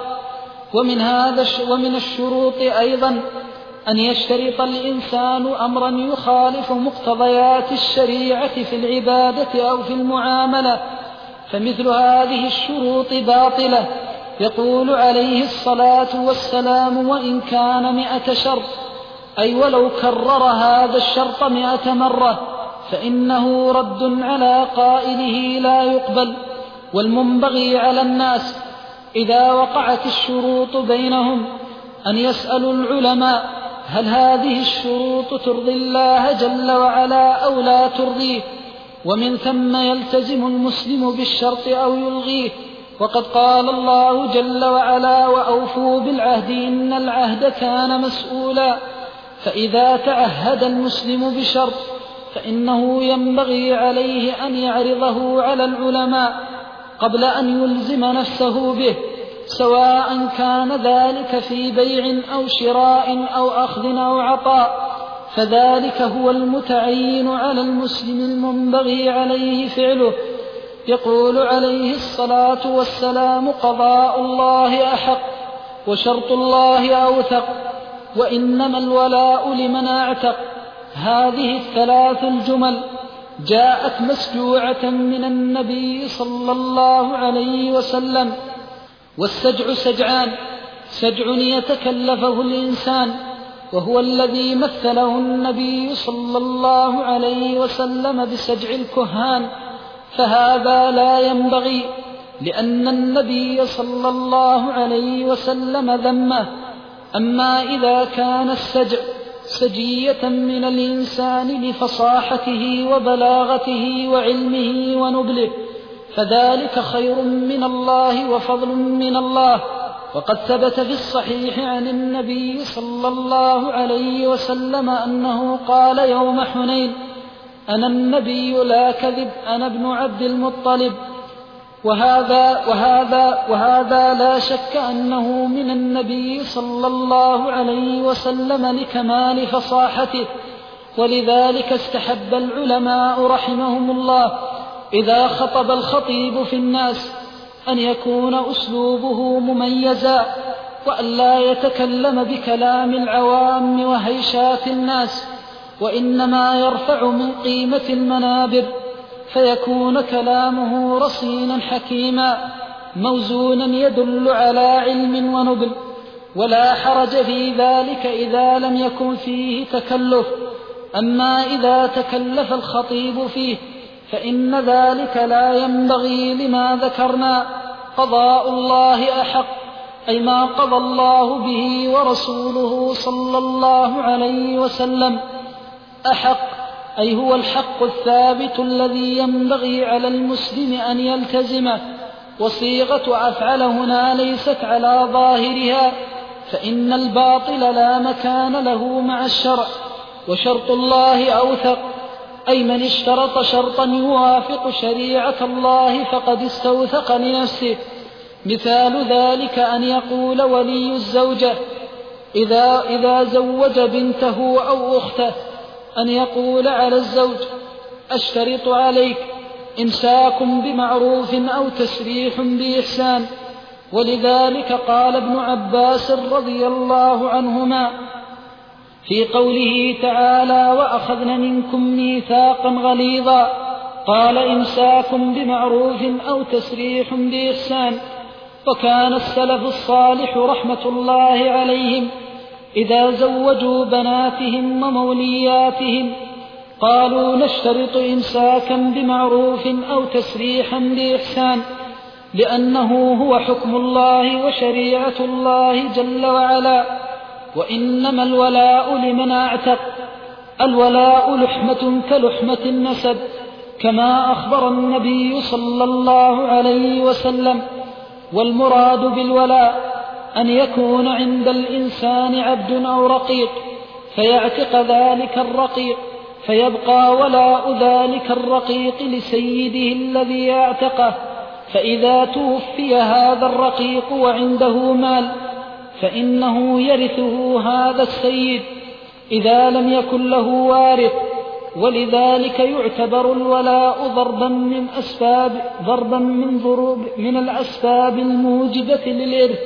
ومن الشروط أيضا أن يشترط الإنسان أمرا يخالف مقتضيات الشريعة في العبادة أو في المعاملة، فمثل هذه الشروط باطلة. يقول عليه الصلاة والسلام: وإن كان 100 شرط، أي ولو كرر هذا الشرط 100 مرة فإنه رد على قائله لا يقبل. والمنبغي على الناس إذا وقعت الشروط بينهم أن يسألوا العلماء: هل هذه الشروط ترضي الله جل وعلا أو لا ترضيه؟ ومن ثم يلتزم المسلم بالشرط أو يلغيه. وقد قال الله جل وعلا: وأوفوا بالعهد إن العهد كان مسؤولا. فإذا تعهد المسلم بشرط فإنه ينبغي عليه أن يعرضه على العلماء قبل أن يلزم نفسه به، سواء كان ذلك في بيع أو شراء أو أخذ أو عطاء، فذلك هو المتعين على المسلم المنبغي عليه فعله. يقول عليه الصلاة والسلام: قضاء الله أحق وشرط الله أوثق وإنما الولاء لمن أعتق. هذه الثلاث الجمل جاءت مسجوعة من النبي صلى الله عليه وسلم. والسجع سجعان: سجع يتكلفه الإنسان وهو الذي مثله النبي صلى الله عليه وسلم بسجع الكهان، فهذا لا ينبغي لأن النبي صلى الله عليه وسلم ذمه. أما إذا كان السجع سجية من الإنسان لفصاحته وبلاغته وعلمه ونبله فذلك خير من الله وفضل من الله. وقد ثبت في الصحيح عن النبي صلى الله عليه وسلم أنه قال يوم حنين: أنا النبي لا كذب، أنا ابن عبد المطلب. وهذا لا شك أنه من النبي صلى الله عليه وسلم لكمال فصاحته. ولذلك استحب العلماء رحمهم الله إذا خطب الخطيب في الناس أن يكون أسلوبه مميزا، وأن لا يتكلم بكلام العوام وهيشات الناس، وإنما يرفع من قيمة المنابر، فيكون كلامه رصينا حكيما موزونا يدل على علم ونبل. ولا حرج في ذلك إذا لم يكن فيه تكلف. أما إذا تكلف الخطيب فيه فإن ذلك لا ينبغي لما ذكرنا: قضاء الله أحق، أي ما قضى الله به ورسوله صلى الله عليه وسلم. أحق أي هو الحق الثابت الذي ينبغي على المسلم أن يلتزمه. وصيغة أفعل هنا ليست على ظاهرها، فإن الباطل لا مكان له مع الشرع. وشرط الله أوثق، أي من اشترط شرطا يوافق شريعة الله فقد استوثق لنفسه. مثال ذلك أن يقول ولي الزوجة إذا زوج بنته أو أخته أن يقول على الزوج: أشترط عليك إمساك بمعروف أو تسريح بإحسان. ولذلك قال ابن عباس رضي الله عنهما في قوله تعالى: وأخذن منكم ميثاقا غليظا، قال: إمساك بمعروف أو تسريح بإحسان. وكان السلف الصالح رحمة الله عليهم إذا زوجوا بناتهم ومولياتهم قالوا: نشترط إمساكا بمعروف أو تسريحا بإحسان، لأنه هو حكم الله وشريعة الله جل وعلا. وإنما الولاء لمن أعتق. الولاء لحمة كلحمة النسب، كما أخبر النبي صلى الله عليه وسلم. والمراد بالولاء أن يكون عند الإنسان عبد أو رقيق فيعتق ذلك الرقيق، فيبقى ولاء ذلك الرقيق لسيده الذي اعتقه. فإذا توفي هذا الرقيق وعنده مال فإنه يرثه هذا السيد إذا لم يكن له وارث، ولذلك يعتبر الولاء ضربا من الأسباب الموجبة للإرث.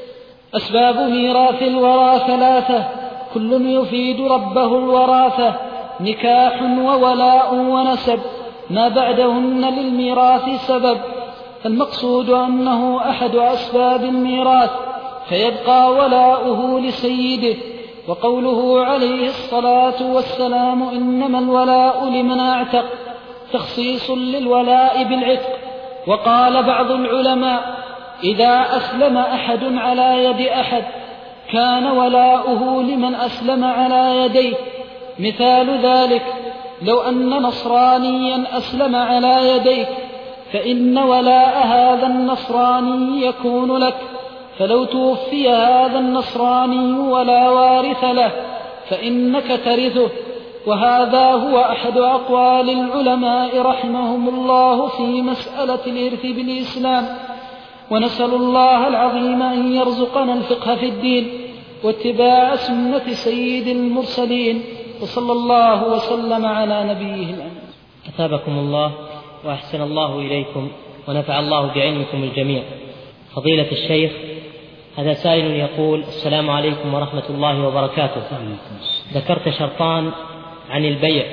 أسباب ميراث الورى ثلاثة كل يفيد ربه الوراثة: نكاح وولاء ونسب، ما بعدهن للميراث سبب. فالمقصود أنه أحد أسباب الميراث، فيبقى ولاؤه لسيده. وقوله عليه الصلاة والسلام إنما الولاء لمن أعتق تخصيص للولاء بالعتق. وقال بعض العلماء إذا أسلم أحد على يد أحد كان ولاؤه لمن أسلم على يديه. مثال ذلك لو أن نصرانيا أسلم على يديك فإن ولاء هذا النصراني يكون لك، فلو توفي هذا النصراني ولا وارث له فإنك ترثه. وهذا هو أحد أقوال العلماء رحمهم الله في مسألة الإرث بالإسلام. ونسأل الله العظيم أن يرزقنا الفقه في الدين واتباع سنة سيد المرسلين، وصلى الله وسلم على نبيه الأمين. أثابكم الله وأحسن الله إليكم ونفع الله بعلمكم الجميع. فضيلة الشيخ، هذا سائل يقول: السلام عليكم ورحمة الله وبركاته. ذكرت شرطان عن البيع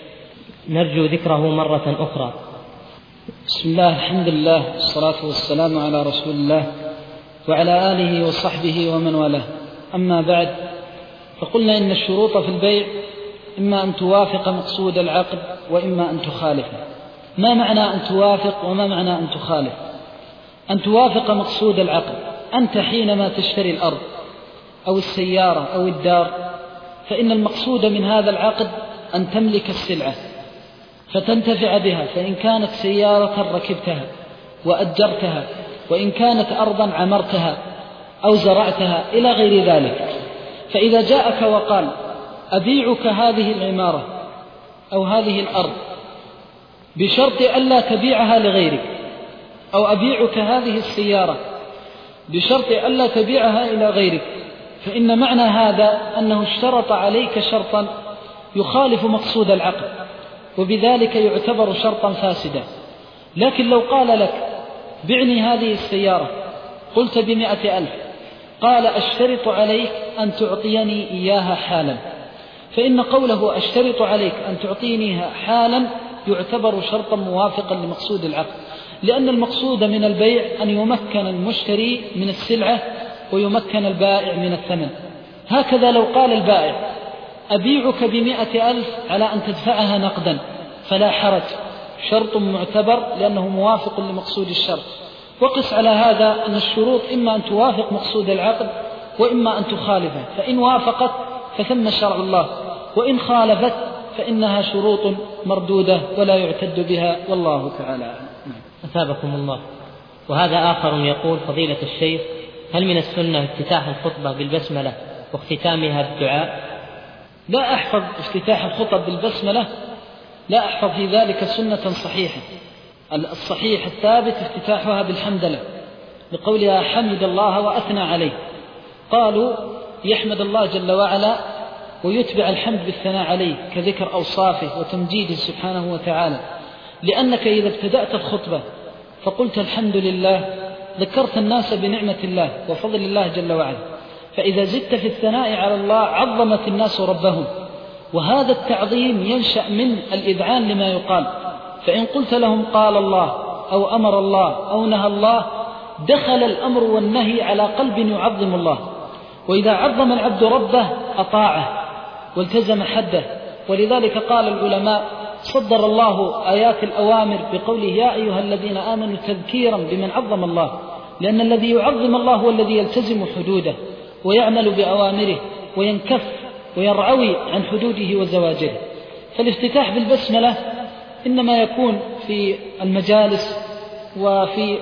نرجو ذكره مرة أخرى. بسم الله، الحمد لله، والصلاة والسلام على رسول الله وعلى آله وصحبه ومن والاه. أما بعد، فقلنا إن الشروط في البيع إما أن توافق مقصود العقد وإما أن تخالفه. ما معنى أن توافق وما معنى أن تخالف؟ أن توافق مقصود العقد: أنت حينما تشتري الأرض أو السيارة أو الدار فإن المقصود من هذا العقد أن تملك السلعة فتنتفع بها، فإن كانت سيارة ركبتها وأجرتها، وإن كانت أرضا عمرتها أو زرعتها إلى غير ذلك. فإذا جاءك وقال: أبيعك هذه العمارة أو هذه الأرض بشرط ألا تبيعها لغيرك، أو أبيعك هذه السيارة بشرط ألا تبيعها إلى غيرك، فإن معنى هذا أنه اشترط عليك شرطا يخالف مقصود العقد، وبذلك يعتبر شرطا فاسدا. لكن لو قال لك: بعني هذه السيارة، قلت ب100,000، قال: أشترط عليك أن تعطيني إياها حالا، فإن قوله أشترط عليك أن تعطينيها حالا يعتبر شرطا موافقا لمقصود العقد، لأن المقصود من البيع أن يمكن المشتري من السلعة ويمكن البائع من الثمن. هكذا لو قال البائع: أبيعك ب100,000 على أن تدفعها نقدا، فلا حرج، شرط معتبر لأنه موافق لمقصود الشرط. وقس على هذا أن الشروط إما أن توافق مقصود العقد وإما أن تخالفه، فإن وافقت فثم شرع الله، وإن خالفت فإنها شروط مردودة ولا يعتد بها، والله تعالى أعلم. أثابكم الله. وهذا آخر يقول: فضيلة الشيخ، هل من السنة افتتاح الخطبة بالبسملة واختتامها بالدعاء؟ لا أحفظ افتتاح الخطب بالبسملة، لا أحفظ في ذلك سنة صحيحة. الصحيح الثابت افتتاحها بالحمد لله، لقولها حمد الله وأثنى عليه. قالوا: يحمد الله جل وعلا ويتبع الحمد بالثناء عليه كذكر أوصافه وتمجيده سبحانه وتعالى، لأنك إذا ابتدأت الخطبة فقلت الحمد لله ذكرت الناس بنعمة الله وفضل الله جل وعلا، فإذا زدت في الثناء على الله عظمت الناس ربهم، وهذا التعظيم ينشأ من الإذعان لما يقال. فإن قلت لهم قال الله أو أمر الله أو نهى الله دخل الأمر والنهي على قلب يعظم الله، وإذا عظم العبد ربه أطاعه والتزم حده. ولذلك قال العلماء: صدر الله آيات الأوامر بقوله يا أيها الذين آمنوا تذكيرا بمن عظم الله، لأن الذي يعظم الله هو الذي يلتزم حدوده ويعمل بأوامره وينكف ويرعوي عن حدوده وزواجره. فالافتتاح بالبسملة إنما يكون في المجالس وفي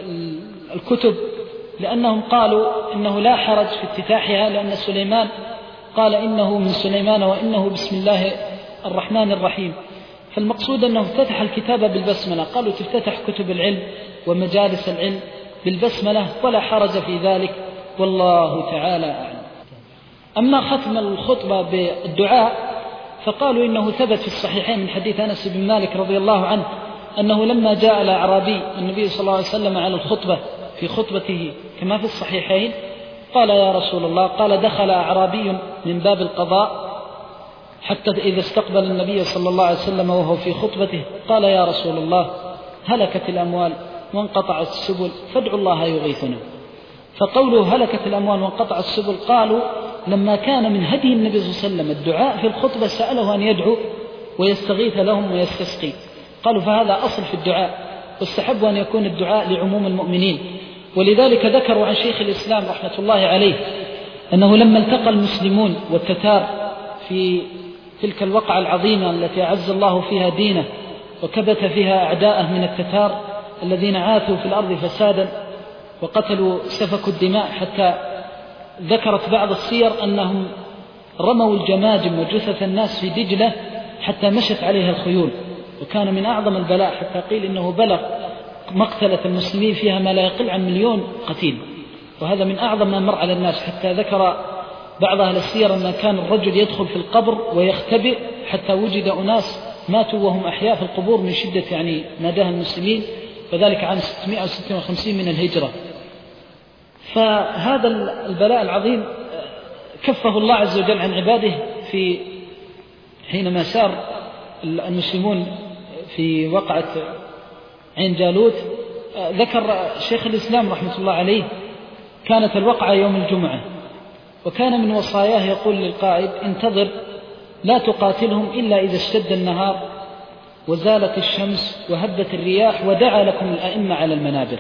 الكتب، لأنهم قالوا إنه لا حرج في افتتاحها، لأن سليمان قال إنه من سليمان وإنه بسم الله الرحمن الرحيم. فالمقصود أنه افتتح الكتاب بالبسملة، قالوا تفتتح كتب العلم ومجالس العلم بالبسملة ولا حرج في ذلك، والله تعالى أعلم. أما ختم الخطبة بالدعاء فقالوا إنه ثبت في الصحيحين من حديث أنس بن مالك رضي الله عنه أنه لما جاء الأعرابي النبي صلى الله عليه وسلم على الخطبة في خطبته كما في الصحيحين قال يا رسول الله، قال دخل أعرابي من باب القضاء حتى إذا استقبل النبي صلى الله عليه وسلم وهو في خطبته قال يا رسول الله هلكت الأموال وانقطعت السبل فادعوا الله يغيثنا. فقوله هلكت الأموال وانقطع السبل قالوا لما كان من هدي النبي صلى الله عليه وسلم الدعاء في الخطبة سأله أن يدعو ويستغيث لهم ويستسقي. قالوا فهذا أصل في الدعاء، واستحبوا أن يكون الدعاء لعموم المؤمنين. ولذلك ذكروا عن شيخ الإسلام رحمة الله عليه أنه لما التقى المسلمون والتتار في تلك الوقعة العظيمة التي أعز الله فيها دينه وكبت فيها أعداءه من التتار الذين عاثوا في الأرض فسادا وقتلوا سفكوا الدماء، حتى ذكرت بعض السير أنهم رموا الجماجم وجثث الناس في دجلة حتى مشت عليها الخيول، وكان من أعظم البلاء حتى قيل إنه بلغ مقتلة المسلمين فيها ما لا يقل عن 1,000,000 قتيل، وهذا من أعظم ما مر على الناس. حتى ذكر بعض أهل السير أن كان الرجل يدخل في القبر ويختبئ حتى وجد أناس ماتوا وهم أحياء في القبور من شدة ناداها المسلمين، وذلك عام 656 من الهجرة. فهذا البلاء العظيم كفه الله عز وجل عن عباده في حينما سار المسلمون في وقعة عين جالوت. ذكر شيخ الإسلام رحمة الله عليه كانت الوقعة يوم الجمعة، وكان من وصاياه يقول للقائد انتظر لا تقاتلهم إلا إذا اشتد النهار وزالت الشمس وهبت الرياح ودعا لكم الأئمة على المنابر،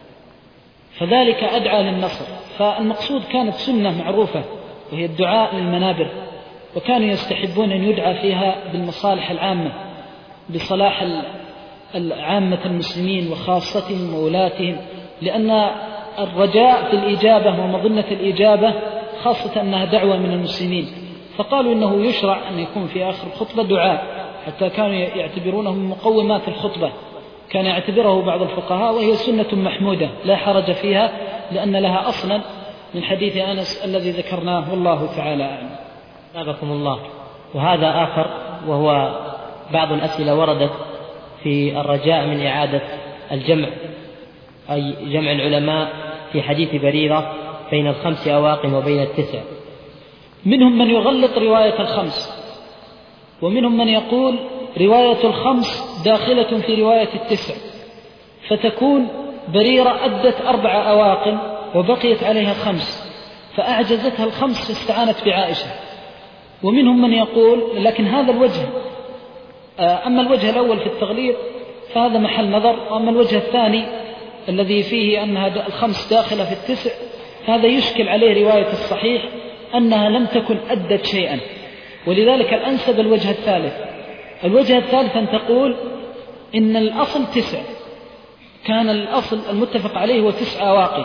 فذلك أدعى للنصر. فالمقصود كانت سنة معروفة وهي الدعاء للمنابر، وكانوا يستحبون أن يدعى فيها بالمصالح العامة بصلاح عامة المسلمين وخاصتهم وولاتهم، لأن الرجاء في الإجابة ومظنة الإجابة خاصة أنها دعوة من المسلمين. فقالوا إنه يشرع أن يكون في آخر الخطبة دعاء، حتى كانوا يعتبرونه من مقومات الخطبة، كان يعتبره بعض الفقهاء، وهي سنة محمودة لا حرج فيها لأن لها أصلا من حديث أنس الذي ذكرناه، والله تعالى أعلم. أعزكم الله. وهذا آخر، وهو بعض الأسئلة وردت في الرجاء من إعادة الجمع، أي جمع العلماء في حديث بريرة بين 5 أواقم وبين 9. منهم من يغلط رواية 5، ومنهم من يقول رواية 5 داخلة في رواية 9، فتكون بريرة أدت 4 أواقم وبقيت عليها 5، فأعجزتها 5 فاستعانت بعائشة. ومنهم من يقول لكن هذا الوجه، أما الوجه الأول في التغليظ فهذا محل نظر، وأما الوجه الثاني الذي فيه أنها 5 داخلة في 9 هذا يشكل عليه رواية الصحيح أنها لم تكن أدت شيئا، ولذلك الأنسب الوجه الثالث. الوجه الثالث أن تقول إن الأصل 9، كان الأصل المتفق عليه هو 9 أواقم،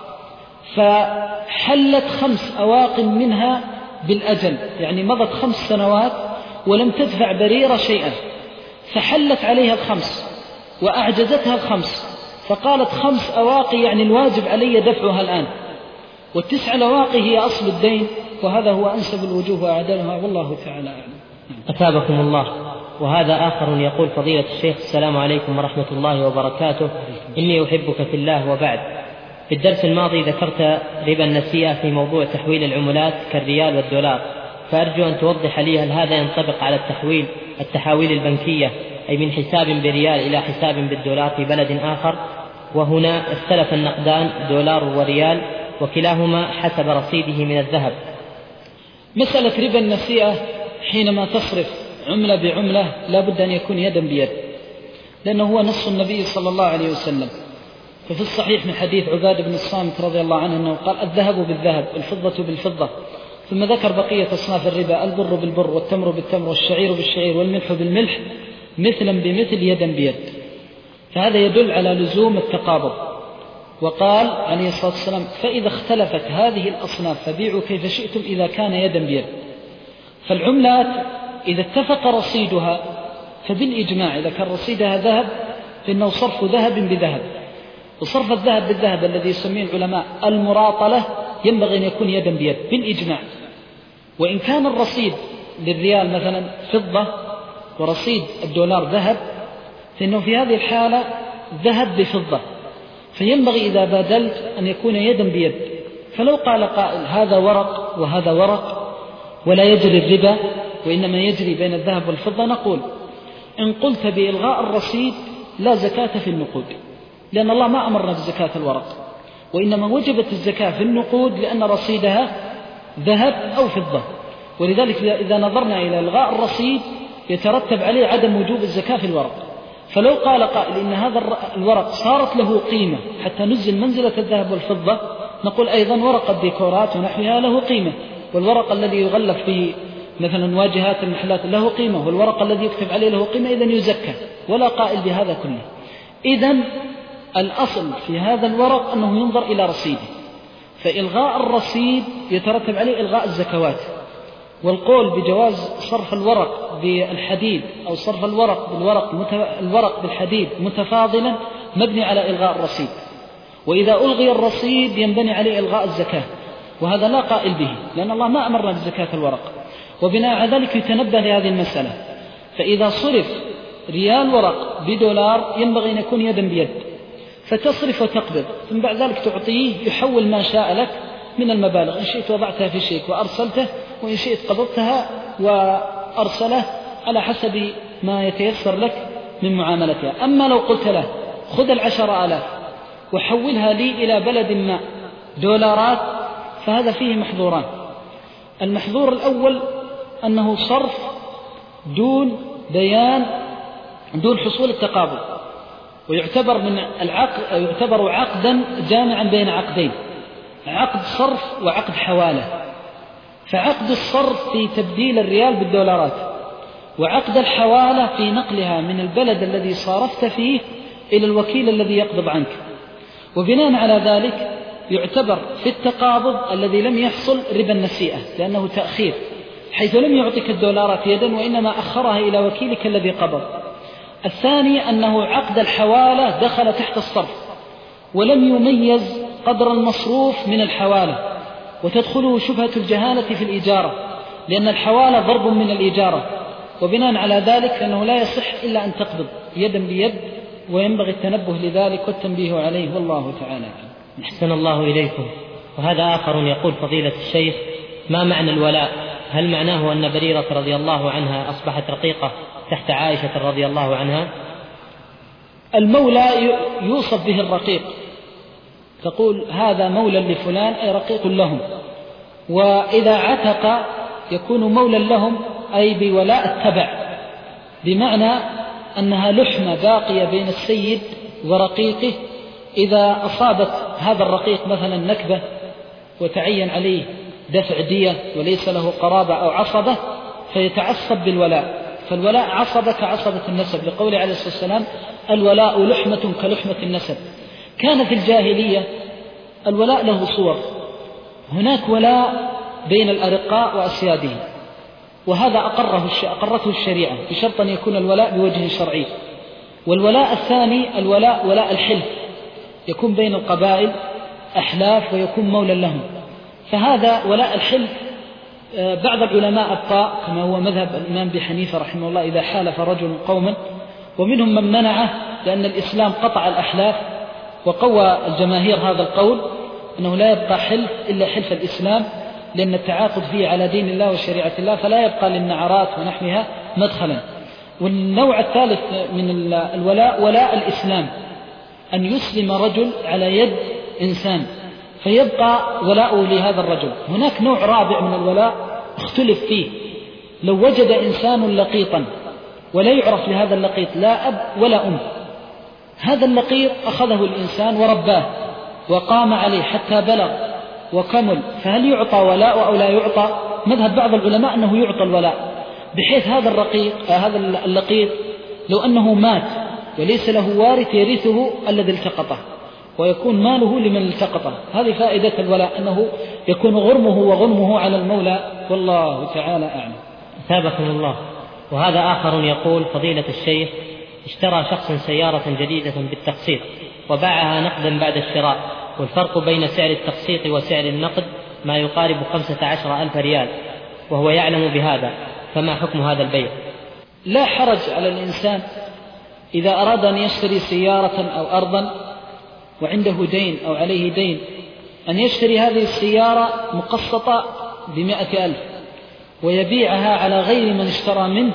فحلت 5 أواقم منها بالأجل، يعني مضت 5 سنوات ولم تدفع بريرة شيئا، فحلت عليها 5 وأعجزتها 5، فقالت 5 أواقي يعني الواجب علي دفعها الآن، و9 الأواقي هي أصل الدين، وهذا هو أنسب الوجوه وأعدلها، والله تعالى أعلم. أثابكم الله. وهذا آخر يقول فضيلة الشيخ السلام عليكم ورحمة الله وبركاته، إني أحبك في الله وبعد. في الدرس الماضي ذكرت ربا النسيئة في موضوع تحويل العملات كالريال والدولار، فأرجو أن توضح لي هل هذا ينطبق على التحاويل البنكية، أي من حساب بريال إلى حساب بالدولار في بلد آخر، وهنا اختلف النقدان دولار وريال وكلاهما حسب رصيده من الذهب. مسألة ربا النسيئة حينما تصرف عملة بعملة لا بد أن يكون يدا بيد، لأنه هو نص النبي صلى الله عليه وسلم. ففي الصحيح من حديث عبادة بن الصامت رضي الله عنه أنه قال الذهب بالذهب والفضة بالفضة، ثم ذكر بقية أصناف الربا: البر بالبر والتمر بالتمر والشعير بالشعير والملح بالملح مثلا بمثل يدا بيد. فهذا يدل على لزوم التقابض. وقال عليه الصلاة والسلام: فإذا اختلفت هذه الأصناف فبيعوا كيف شئتم إذا كان يدا بيد. فالعملات إذا اتفق رصيدها فبالإجماع إذا كان رصيدها ذهب فإنه صرف ذهب بذهب، وصرف الذهب بالذهب الذي يسميه العلماء المراطلة ينبغي أن يكون يدا بيد بالإجماع. وإن كان الرصيد للريال مثلا فضة ورصيد الدولار ذهب، فإنه في هذه الحالة ذهب بفضة، فينبغي إذا بادلت أن يكون يدا بيد. فلو قال قائل هذا ورق وهذا ورق ولا يجري الربا وإنما يجري بين الذهب والفضة، نقول إن قلت بإلغاء الرصيد لا زكاة في النقود، لأن الله ما أمرنا بزكاة الورق، وإنما وجبت الزكاة في النقود لأن رصيدها ذهب أو فضة. ولذلك إذا نظرنا إلى إلغاء الرصيد يترتب عليه عدم وجوب الزكاة في الورق. فلو قال قائل إن هذا الورق صارت له قيمة حتى نزل منزلة الذهب والفضة، نقول أيضا ورق الديكورات ونحوها له قيمة، والورق الذي يغلف به مثلا واجهات المحلات له قيمة، والورق الذي يكتب عليه له قيمة، إذن يزكى، ولا قائل بهذا كله. إذن الأصل في هذا الورق أنه ينظر إلى رصيده، فإلغاء الرصيد يترتب عليه إلغاء الزكوات. والقول بجواز صرف الورق بالحديد أو صرف الورق بالحديد متفاضلا مبني على إلغاء الرصيد، وإذا ألغي الرصيد ينبني عليه إلغاء الزكاة، وهذا لا قائل به لأن الله ما أمرنا بزكاة الورق. وبناء على ذلك يتنبه لهذه المسألة، فإذا صرف ريال ورق بدولار ينبغي أن يكون يدا بيد، فتصرف وتقبض، ثم بعد ذلك تعطيه يحول ما شاء لك من المبالغ، إن شئت وضعتها في شيك وأرسلته، وإن شئت قبضتها وأرسله على حسب ما يتيسر لك من معاملتها. أما لو قلت له خذ 10,000 وحولها لي إلى بلد ما دولارات، فهذا فيه محظوران. المحظور الأول أنه صرف دون بيان، دون حصول التقابل، ويعتبر يعتبر عقدا جامعا بين عقدين، عقد صرف وعقد حوالة. فعقد الصرف في تبديل الريال بالدولارات، وعقد الحوالة في نقلها من البلد الذي صارفت فيه إلى الوكيل الذي يقبض عنك. وبناء على ذلك يعتبر في التقابض الذي لم يحصل ربا النسيئة، لأنه تأخير، حيث لم يعطيك الدولارات يدا وإنما أخرها إلى وكيلك الذي قبض. الثاني أنه عقد الحوالة دخل تحت الصرف ولم يميز قدر المصروف من الحوالة، وتدخله شبهة الجهالة في الإجارة، لأن الحوالة ضرب من الإجارة، وبناء على ذلك فإنه لا يصح إلا أن تقبض يدا بيد، وينبغي التنبه لذلك والتنبيه عليه، والله تعالى. أحسن الله إليكم. وهذا آخر يقول فضيلة الشيخ: ما معنى الولاء؟ هل معناه أن بريرة رضي الله عنها أصبحت رقيقة تحت عائشة رضي الله عنها؟ المولى يوصف به الرقيق، تقول هذا مولى لفلان أي رقيق لهم، وإذا عتق يكون مولى لهم أي بولاء التبع، بمعنى أنها لحمة باقية بين السيد ورقيقه، إذا أصابت هذا الرقيق مثلا نكبة وتعين عليه دفع دية وليس له قرابة أو عصبة فيتعصب بالولاء، فالولاء عصبة كعصبة النسب، لقوله عليه الصلاة والسلام: الولاء لحمة كلحمة النسب. كان في الجاهلية الولاء له صور، هناك ولاء بين الأرقاء وأسيادهم، وهذا أقرته الشريعة بشرط أن يكون الولاء بوجه شرعي. والولاء الثاني الولاء ولاء الحلف، يكون بين القبائل أحلاف ويكون مولى لهم، فهذا ولاء الحلف بعض العلماء أبقى كما هو مذهب الإمام أبي حنيفة رحمه الله إذا حالف رجل قوما، ومنهم من منعه لأن الإسلام قطع الأحلاف، وقوى الجماهير هذا القول أنه لا يبقى حلف إلا حلف الإسلام، لأن التعاقد فيه على دين الله وشريعة الله، فلا يبقى للنعرات ونحوها مدخلا. والنوع الثالث من الولاء ولاء الإسلام، أن يسلم رجل على يد إنسان فيبقى ولاؤه لهذا الرجل. هناك نوع رابع من الولاء اختلف فيه، لو وجد إنسان لقيطا ولا يعرف لهذا اللقيط لا أب ولا أم، هذا اللقيط أخذه الإنسان ورباه وقام عليه حتى بلغ وكمل، فهل يعطى ولاء أو لا يعطى؟ مذهب بعض العلماء أنه يعطى الولاء، بحيث هذا اللقيط لو أنه مات وليس له وارث يرثه الذي التقطه، ويكون ماله لمن التقطه. هذه فائدة الولاء، أنه يكون غرمه وغنمه على المولى، والله تعالى أعلم. ثابكم الله. وهذا آخر يقول فضيلة الشيخ: اشترى شخص سيارة جديدة بالتقسيط وباعها نقدا بعد الشراء، والفرق بين سعر التقسيط وسعر النقد ما يقارب 15,000 ريال، وهو يعلم بهذا، فما حكم هذا البيع؟ لا حرج على الإنسان إذا أراد أن يشتري سيارة أو أرضا وعنده دين أو عليه دين أن يشتري هذه السيارة مقسطة ب100,000 ويبيعها على غير من اشترى منه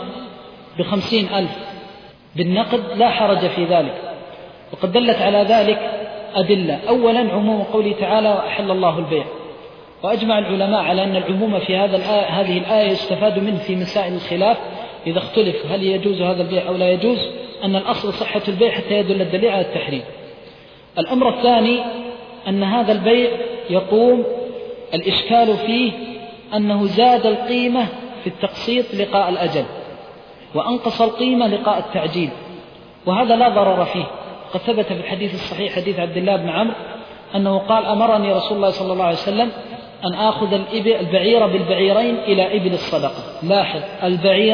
ب50,000 بالنقد، لا حرج في ذلك. وقد دلت على ذلك أدلة. أولا عموم قوله تعالى وأحل الله البيع، وأجمع العلماء على أن العموم في هذه الآية يستفاد منه في مسائل الخلاف إذا اختلف هل يجوز هذا البيع أو لا يجوز، أن الأصل صحة البيع حتى يدل الدليل على التحريم. الأمر الثاني أن هذا البيع يقوم الإشكال فيه أنه زاد القيمة في التقسيط لقاء الأجل وأنقص القيمة لقاء التعجيل، وهذا لا ضرر فيه. قد ثبت في الحديث الصحيح حديث عبد الله بن عمرو أنه قال أمرني رسول الله صلى الله عليه وسلم أن آخذ البعير بالبعيرين إلى إبل الصدقة. لاحظ، البعير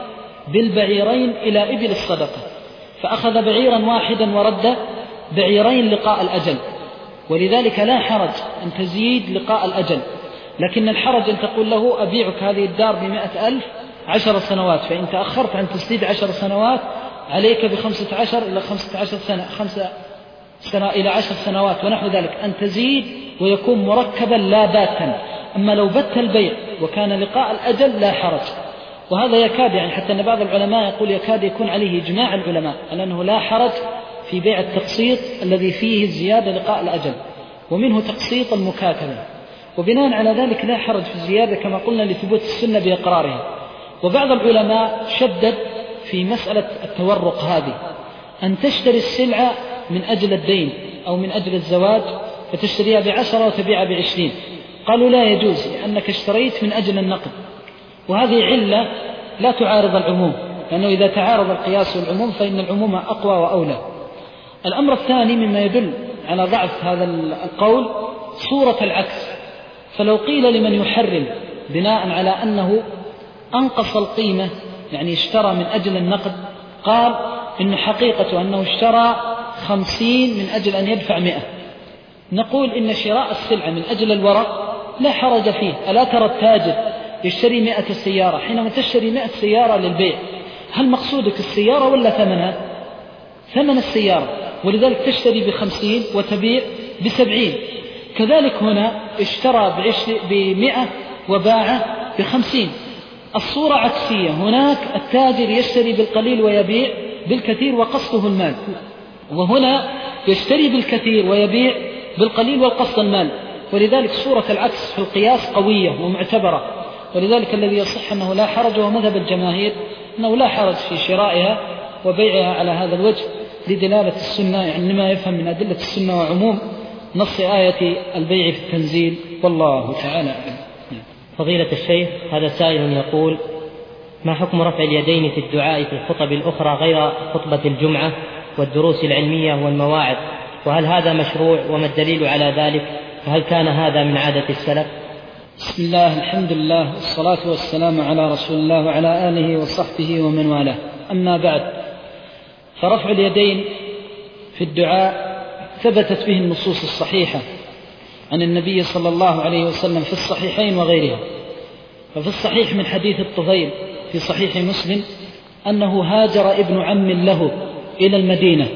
بالبعيرين إلى إبل الصدقة، فأخذ بعيرا واحدا ورد بعيرين لقاء الأجل، ولذلك لا حرج أن تزيد لقاء الأجل، لكن الحرج أن تقول له أبيعك هذه الدار ب100,000 10 سنوات، فإن تأخرت عن تسديد 10 سنوات عليك ب15 إلى 15 سنة 5 سنة إلى 10 سنوات ونحو ذلك، أن تزيد ويكون مركبا لا باتا. أما لو بت البيع وكان لقاء الأجل لا حرج. وهذا يكاد يعني حتى أن بعض العلماء يقول يكاد يكون عليه إجماع العلماء على أنه لا حرج في بيع التقسيط الذي فيه الزيادة لقاء الأجل، ومنه تقسيط المكاتبة، وبناء على ذلك لا حرج في الزيادة كما قلنا لثبوت السنة بإقرارها. وبعض العلماء شدد في مسألة التورق هذه، أن تشتري السلعة من أجل الدين أو من أجل الزواج فتشتريها ب10 وتبيعها ب20، قالوا لا يجوز لأنك اشتريت من أجل النقد، وهذه علة لا تعارض العموم، لأنه إذا تعارض القياس والعموم فإن العموم أقوى وأولى. الأمر الثاني مما يدل على ضعف هذا القول صورة العكس، فلو قيل لمن يحرم بناء على أنه أنقص القيمة يعني اشترى من أجل النقد، قال إن حقيقته أنه اشترى 50 من أجل أن يدفع 100، نقول إن شراء السلعة من أجل الورق لا حرج فيه. ألا ترى التاجر يشتري 100 سيارة، حينما تشتري 100 سيارة للبيع هل مقصودك السيارة ولا ثمنها؟ ثمن السيارة، ولذلك تشتري ب50 وتبيع ب70. كذلك هنا اشترى ب100 وباع ب50، الصورة عكسية. هناك التاجر يشتري بالقليل ويبيع بالكثير وقصده المال، وهنا يشتري بالكثير ويبيع بالقليل والقصد المال، ولذلك صورة العكس في القياس قوية ومعتبرة. ولذلك الذي يصح أنه لا حرج، ومذهب الجماهير أنه لا حرج في شرائها وبيعها على هذا الوجه لدلالة السنة، يعني ما يفهم من أدلة السنة وعموم نص آية البيع في التنزيل، والله تعالى أعلم. فضيلة الشيخ، هذا سائل يقول: ما حكم رفع اليدين في الدعاء في الخطب الأخرى غير خطبة الجمعة والدروس العلمية والمواعظ، وهل هذا مشروع وما الدليل على ذلك، وهل كان هذا من عادة السلف؟ بسم الله، الحمد لله، والصلاة والسلام على رسول الله وعلى آله وصحبه ومن والاه. أما بعد، فرفع اليدين في الدعاء ثبتت به النصوص الصحيحة عن النبي صلى الله عليه وسلم في الصحيحين وغيرها. ففي الصحيح من حديث الطفيل في صحيح مسلم أنه هاجر ابن عم له إلى المدينة،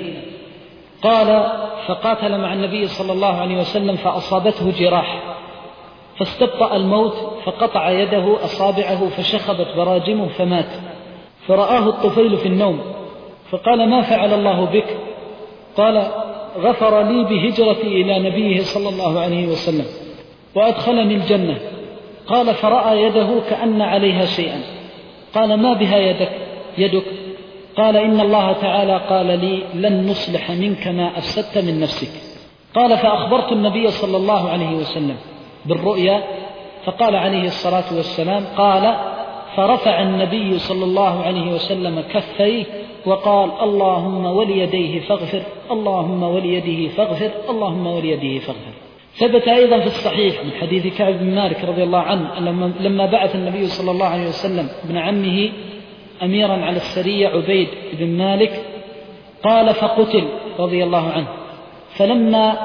قال: فقاتل مع النبي صلى الله عليه وسلم فأصابته جراح فاستبطأ الموت فقطع يده أصابعه فشخبت براجمه فمات. فرآه الطفيل في النوم فقال: ما فعل الله بك؟ قال: غفر لي بهجرتي إلى نبيه صلى الله عليه وسلم وأدخلني الجنة. قال: فرأى يده كأن عليها شيئا. قال: ما بها يدك؟ قال: إن الله تعالى قال لي: لن نصلح منك ما أفسدت من نفسك. قال: فأخبرت النبي صلى الله عليه وسلم بالرؤيا، فقال عليه الصلاة والسلام: قال: فرفع النبي صلى الله عليه وسلم كفيه وقال: اللهم وليديه فاغفر، اللهم وليده فاغفر، اللهم وليده فاغفر. ثبت أيضا في الصحيح من حديث كعب بن مالك رضي الله عنه أن لما بعث النبي صلى الله عليه وسلم ابن عمه أميرا على السرية عبيد بن مالك، قال: فقتل رضي الله عنه. فلما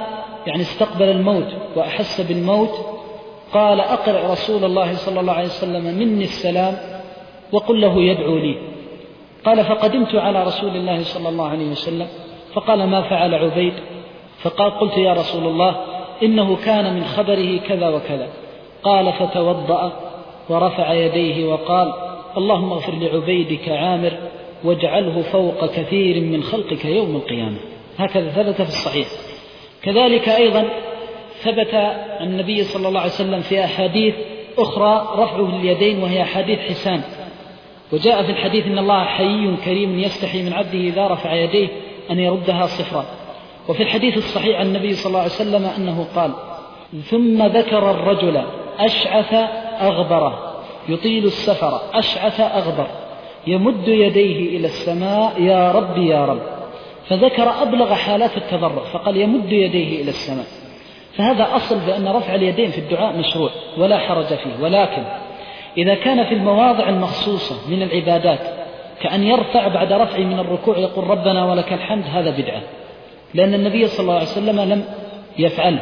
يعني استقبل الموت وأحس بالموت قال أقرأ رسول الله صلى الله عليه وسلم مني السلام وقل له يدعو لي. قال فقدمت على رسول الله صلى الله عليه وسلم فقال ما فعل عبيد؟ فقال قلت يا رسول الله إنه كان من خبره كذا وكذا. قال فتوضأ ورفع يديه وقال اللهم اغفر لعبيدك عامر واجعله فوق كثير من خلقك يوم القيامة. هكذا ثبت في الصحيح. كذلك أيضا ثبت عن النبي صلى الله عليه وسلم في أحاديث أخرى رفعه اليدين وهي أحاديث حسان، وجاء في الحديث إن الله حيي كريم يستحي من عبده إذا رفع يديه أن يردها صفرا. وفي الحديث الصحيح عن النبي صلى الله عليه وسلم أنه قال ثم ذكر الرجل أشعث أغبر يطيل السفر أشعث أغبر يمد يديه إلى السماء يا رب يا رب، فذكر أبلغ حالات التضرع فقال يمد يديه إلى السماء. فهذا أصل بأن رفع اليدين في الدعاء مشروع ولا حرج فيه، ولكن إذا كان في المواضع المخصوصة من العبادات كأن يرفع بعد رفعه من الركوع يقول ربنا ولك الحمد، هذا بدعة، لأن النبي صلى الله عليه وسلم لم يفعل.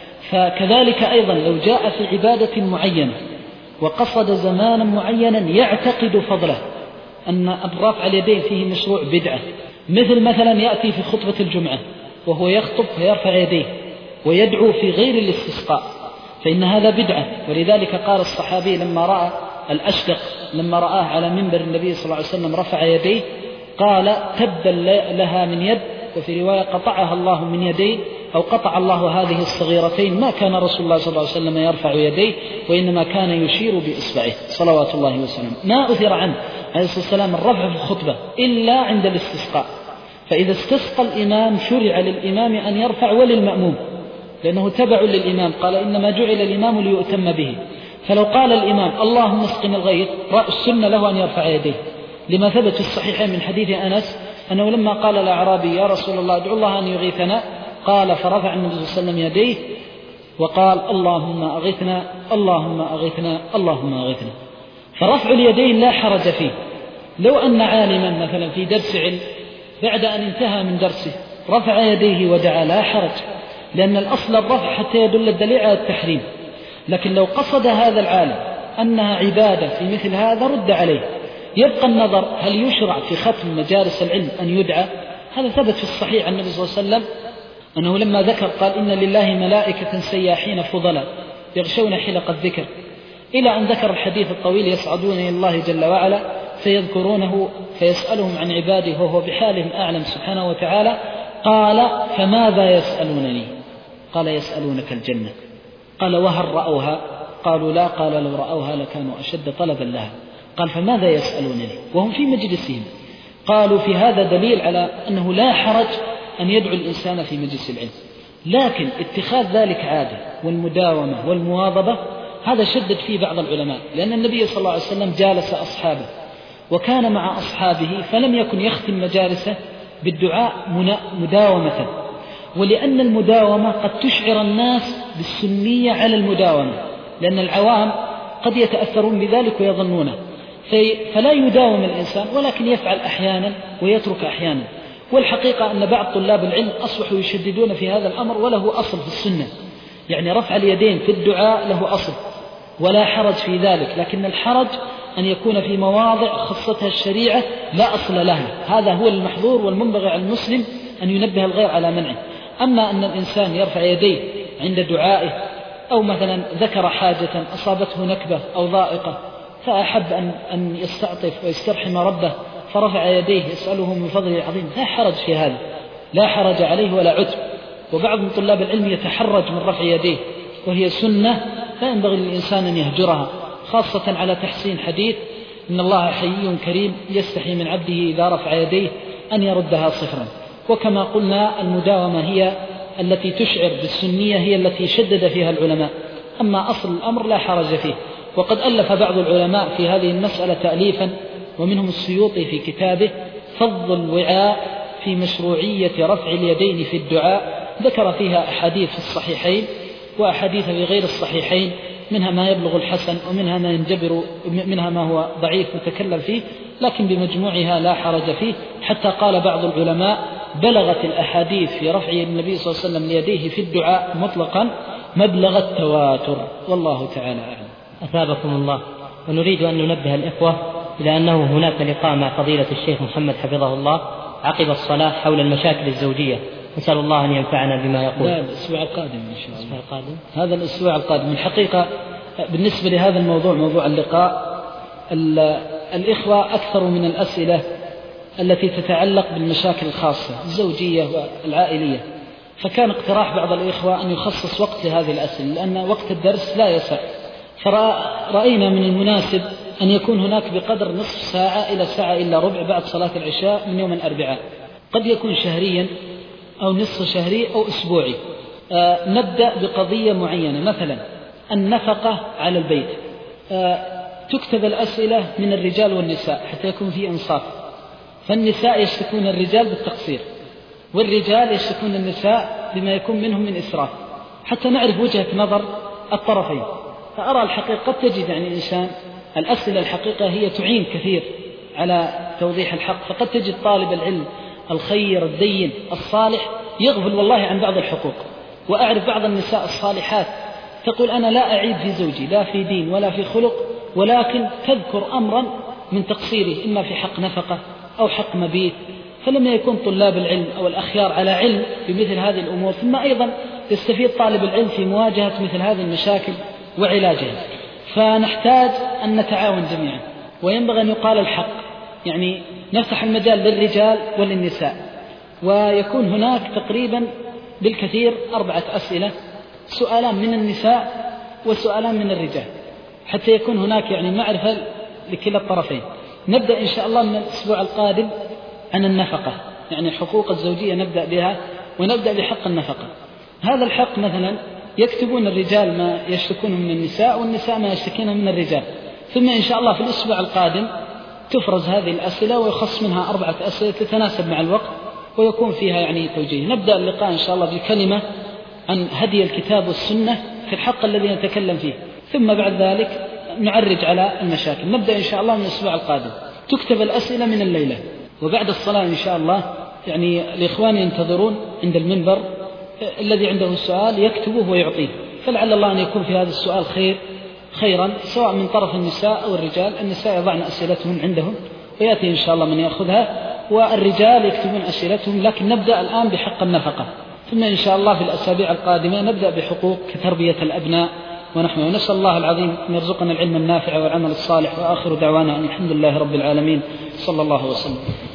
فكذلك أيضا لو جاء في عبادة معينة وقصد زمانا معينا يعتقد فضله أن رفع اليدين فيه مشروع بدعة، مثلا يأتي في خطبة الجمعة وهو يخطب فيرفع يديه ويدعو في غير الاستسقاء، فإن هذا بدعة. ولذلك قال الصحابي لما رأى الأشدق لما رآه على منبر النبي صلى الله عليه وسلم رفع يديه قال تبا لها من يد، وفي رواية قطعها الله من يديه أو قطع الله هذه الصغيرتين. ما كان رسول الله صلى الله عليه وسلم يرفع يديه وإنما كان يشير بإصبعه صلوات الله وسلم. ما أثر عنه عليه الصلاة والسلام الرفع في الخطبة إلا عند الاستسقاء، فإذا استسقى الإمام شرع للإمام أن يرفع وللمأموم، لأنه تبع للإمام، قال إنما جعل الإمام ليؤتم به. فلو قال الإمام اللهم اسقنا الغيث السنة له أن يرفع يديه، لما ثبت في الصحيحين من حديث أنس أنه لما قال الأعرابي يا رسول الله ادعو الله أن يغيثنا، قال فرفع النبي صلى الله عليه وسلم يديه وقال اللهم أغثنا اللهم أغثنا اللهم أغثنا. فرفع اليدين لا حرج فيه. لو أن عالما مثلا في درس علم بعد أن انتهى من درسه رفع يديه ودعا لا حرج، لأن الأصل الرفع حتى يدل الدليل على التحريم. لكن لو قصد هذا العالم أنها عبادة في مثل هذا رد عليه. يبقى النظر هل يشرع في ختم مجالس العلم أن يدعى؟ هذا ثبت في الصحيح عن النبي صلى الله عليه وسلم أنه لما ذكر قال إن لله ملائكة سياحين فضلا يغشون حلق الذكر، إلى أن ذكر الحديث الطويل يصعدون إلى الله جل وعلا فيذكرونه فيسألهم عن عباده وهو بحالهم أعلم سبحانه وتعالى. قال فماذا يسألونني؟ قال يسألونك الجنة. قال وهل رأوها؟ قالوا لا. قال لو رأوها لكانوا أشد طلبا لها. قال فماذا يسألونني وهم في مجلسهم؟ قالوا في هذا دليل على أنه لا حرج أن يدعو الإنسان في مجلس العلم، لكن اتخاذ ذلك عادة والمداومة والمواظبة هذا شدد فيه بعض العلماء، لأن النبي صلى الله عليه وسلم جالس أصحابه وكان مع أصحابه فلم يكن يختم مجالسه بالدعاء مداومة، ولأن المداومة قد تشعر الناس بالسنية على المداومة، لأن العوام قد يتأثرون بذلك ويظنونه، فلا يداوم الإنسان ولكن يفعل أحيانا ويترك أحيانا. والحقيقة أن بعض طلاب العلم أصبحوا يشددون في هذا الأمر وله أصل في السنة، يعني رفع اليدين في الدعاء له أصل ولا حرج في ذلك، لكن الحرج أن يكون في مواضع خصتها الشريعة لا أصل لها، هذا هو المحظور والمنبغي على المسلم أن ينبه الغير على منعه. أما أن الإنسان يرفع يديه عند دعائه أو مثلا ذكر حاجة أصابته نكبة أو ضائقة فأحب أن يستعطف ويسترحم ربه فرفع يديه يسأله من فضله العظيم، لا حرج في هذا، لا حرج عليه ولا عتب. وبعض من طلاب العلم يتحرج من رفع يديه وهي سنة لا ينبغي للإنسان أن يهجرها، خاصة على تحسين حديث إن الله حيي كريم يستحي من عبده إذا رفع يديه أن يردها صفرا. وكما قلنا المداومة هي التي تشعر بالسنية، هي التي شدد فيها العلماء، أما أصل الأمر لا حرج فيه. وقد ألف بعض العلماء في هذه المسألة تأليفا، ومنهم السيوطي في كتابه فض الوعاء في مشروعية رفع اليدين في الدعاء، ذكر فيها أحاديث في الصحيحين وأحاديث في غير الصحيحين، منها ما يبلغ الحسن ومنها ما ينجبر، منها ما هو ضعيف متكلم فيه، لكن بمجموعها لا حرج فيه. حتى قال بعض العلماء بلغت الأحاديث في رفع النبي صلى الله عليه وسلم ليديه في الدعاء مطلقا مبلغ التواتر، والله تعالى أعلم. أثابكم الله. ونريد أن ننبه الإخوة إلى أنه هناك لقاء مع فضيلة الشيخ محمد حفظه الله عقب الصلاة حول المشاكل الزوجية، نسأل الله أن ينفعنا بما يقول. لا، الأسبوع القادم إن شاء الله. الأسبوع القادم. هذا الأسبوع القادم. الحقيقة بالنسبة لهذا الموضوع، موضوع اللقاء، الإخوة أكثر من الأسئلة التي تتعلق بالمشاكل الخاصة الزوجية والعائلية، فكان اقتراح بعض الإخوة أن يخصص وقت لهذه الأسئلة لأن وقت الدرس لا يسع، فرأينا من المناسب أن يكون هناك بقدر نصف ساعة إلى ساعة إلا ربع بعد صلاة العشاء من يوم الأربعاء، قد يكون شهريا أو نصف شهري أو أسبوعي. نبدأ بقضية معينة، مثلا النفقة على البيت. تكتب الأسئلة من الرجال والنساء حتى يكون في إنصاف، فالنساء يشتكون الرجال بالتقصير والرجال يشتكون النساء بما يكون منهم من إسراف، حتى نعرف وجهة نظر الطرفين. فأرى الحقيقة قد تجد يعني الإنسان الأسئلة الحقيقة هي تعين كثير على توضيح الحق، فقد تجد طالب العلم الخير الدين الصالح يغفل والله عن بعض الحقوق. وأعرف بعض النساء الصالحات تقول أنا لا أعيب في زوجي لا في دين ولا في خلق، ولكن تذكر أمرا من تقصيره إما في حق نفقة أو حق مبيت، فلما يكون طلاب العلم أو الأخيار على علم بمثل هذه الأمور، ثم أيضا يستفيد طالب العلم في مواجهة مثل هذه المشاكل وعلاجها. فنحتاج أن نتعاون جميعا، وينبغي أن يقال الحق، يعني نفتح المجال للرجال وللنساء، ويكون هناك تقريبا بالكثير 4 أسئلة، سؤالان من النساء وسؤالان من الرجال، حتى يكون هناك يعني معرفة لكلا الطرفين. نبدأ إن شاء الله من الأسبوع القادم عن النفقة، يعني الحقوق الزوجية نبدأ بها، ونبدأ بحق النفقة. هذا الحق مثلا يكتبون الرجال ما يشتكونه من النساء والنساء ما يشتكونه من الرجال، ثم إن شاء الله في الأسبوع القادم تفرز هذه الأسئلة ويخص منها 4 أسئلة تتناسب مع الوقت ويكون فيها يعني توجيه. نبدأ اللقاء إن شاء الله بكلمة عن هدي الكتاب والسنة في الحق الذي نتكلم فيه، ثم بعد ذلك نعرج على المشاكل. نبدأ إن شاء الله من الأسبوع القادم. تكتب الأسئلة من الليلة، وبعد الصلاة إن شاء الله يعني الإخوان ينتظرون عند المنبر، الذي عنده السؤال يكتبه ويعطيه، فلعل الله أن يكون في هذا السؤال خيرا سواء من طرف النساء أو الرجال. النساء يضعن أسئلتهم عندهم ويأتي إن شاء الله من يأخذها، والرجال يكتبون أسئلتهم. لكن نبدأ الآن بحق النفقة، ثم إن شاء الله في الأسابيع القادمة نبدأ بحقوق كتربية الأبناء ونحن. ونسأل الله العظيم أن يرزقنا العلم النافع والعمل الصالح، وآخر دعوانا أن الحمد لله رب العالمين، صلى الله وسلم.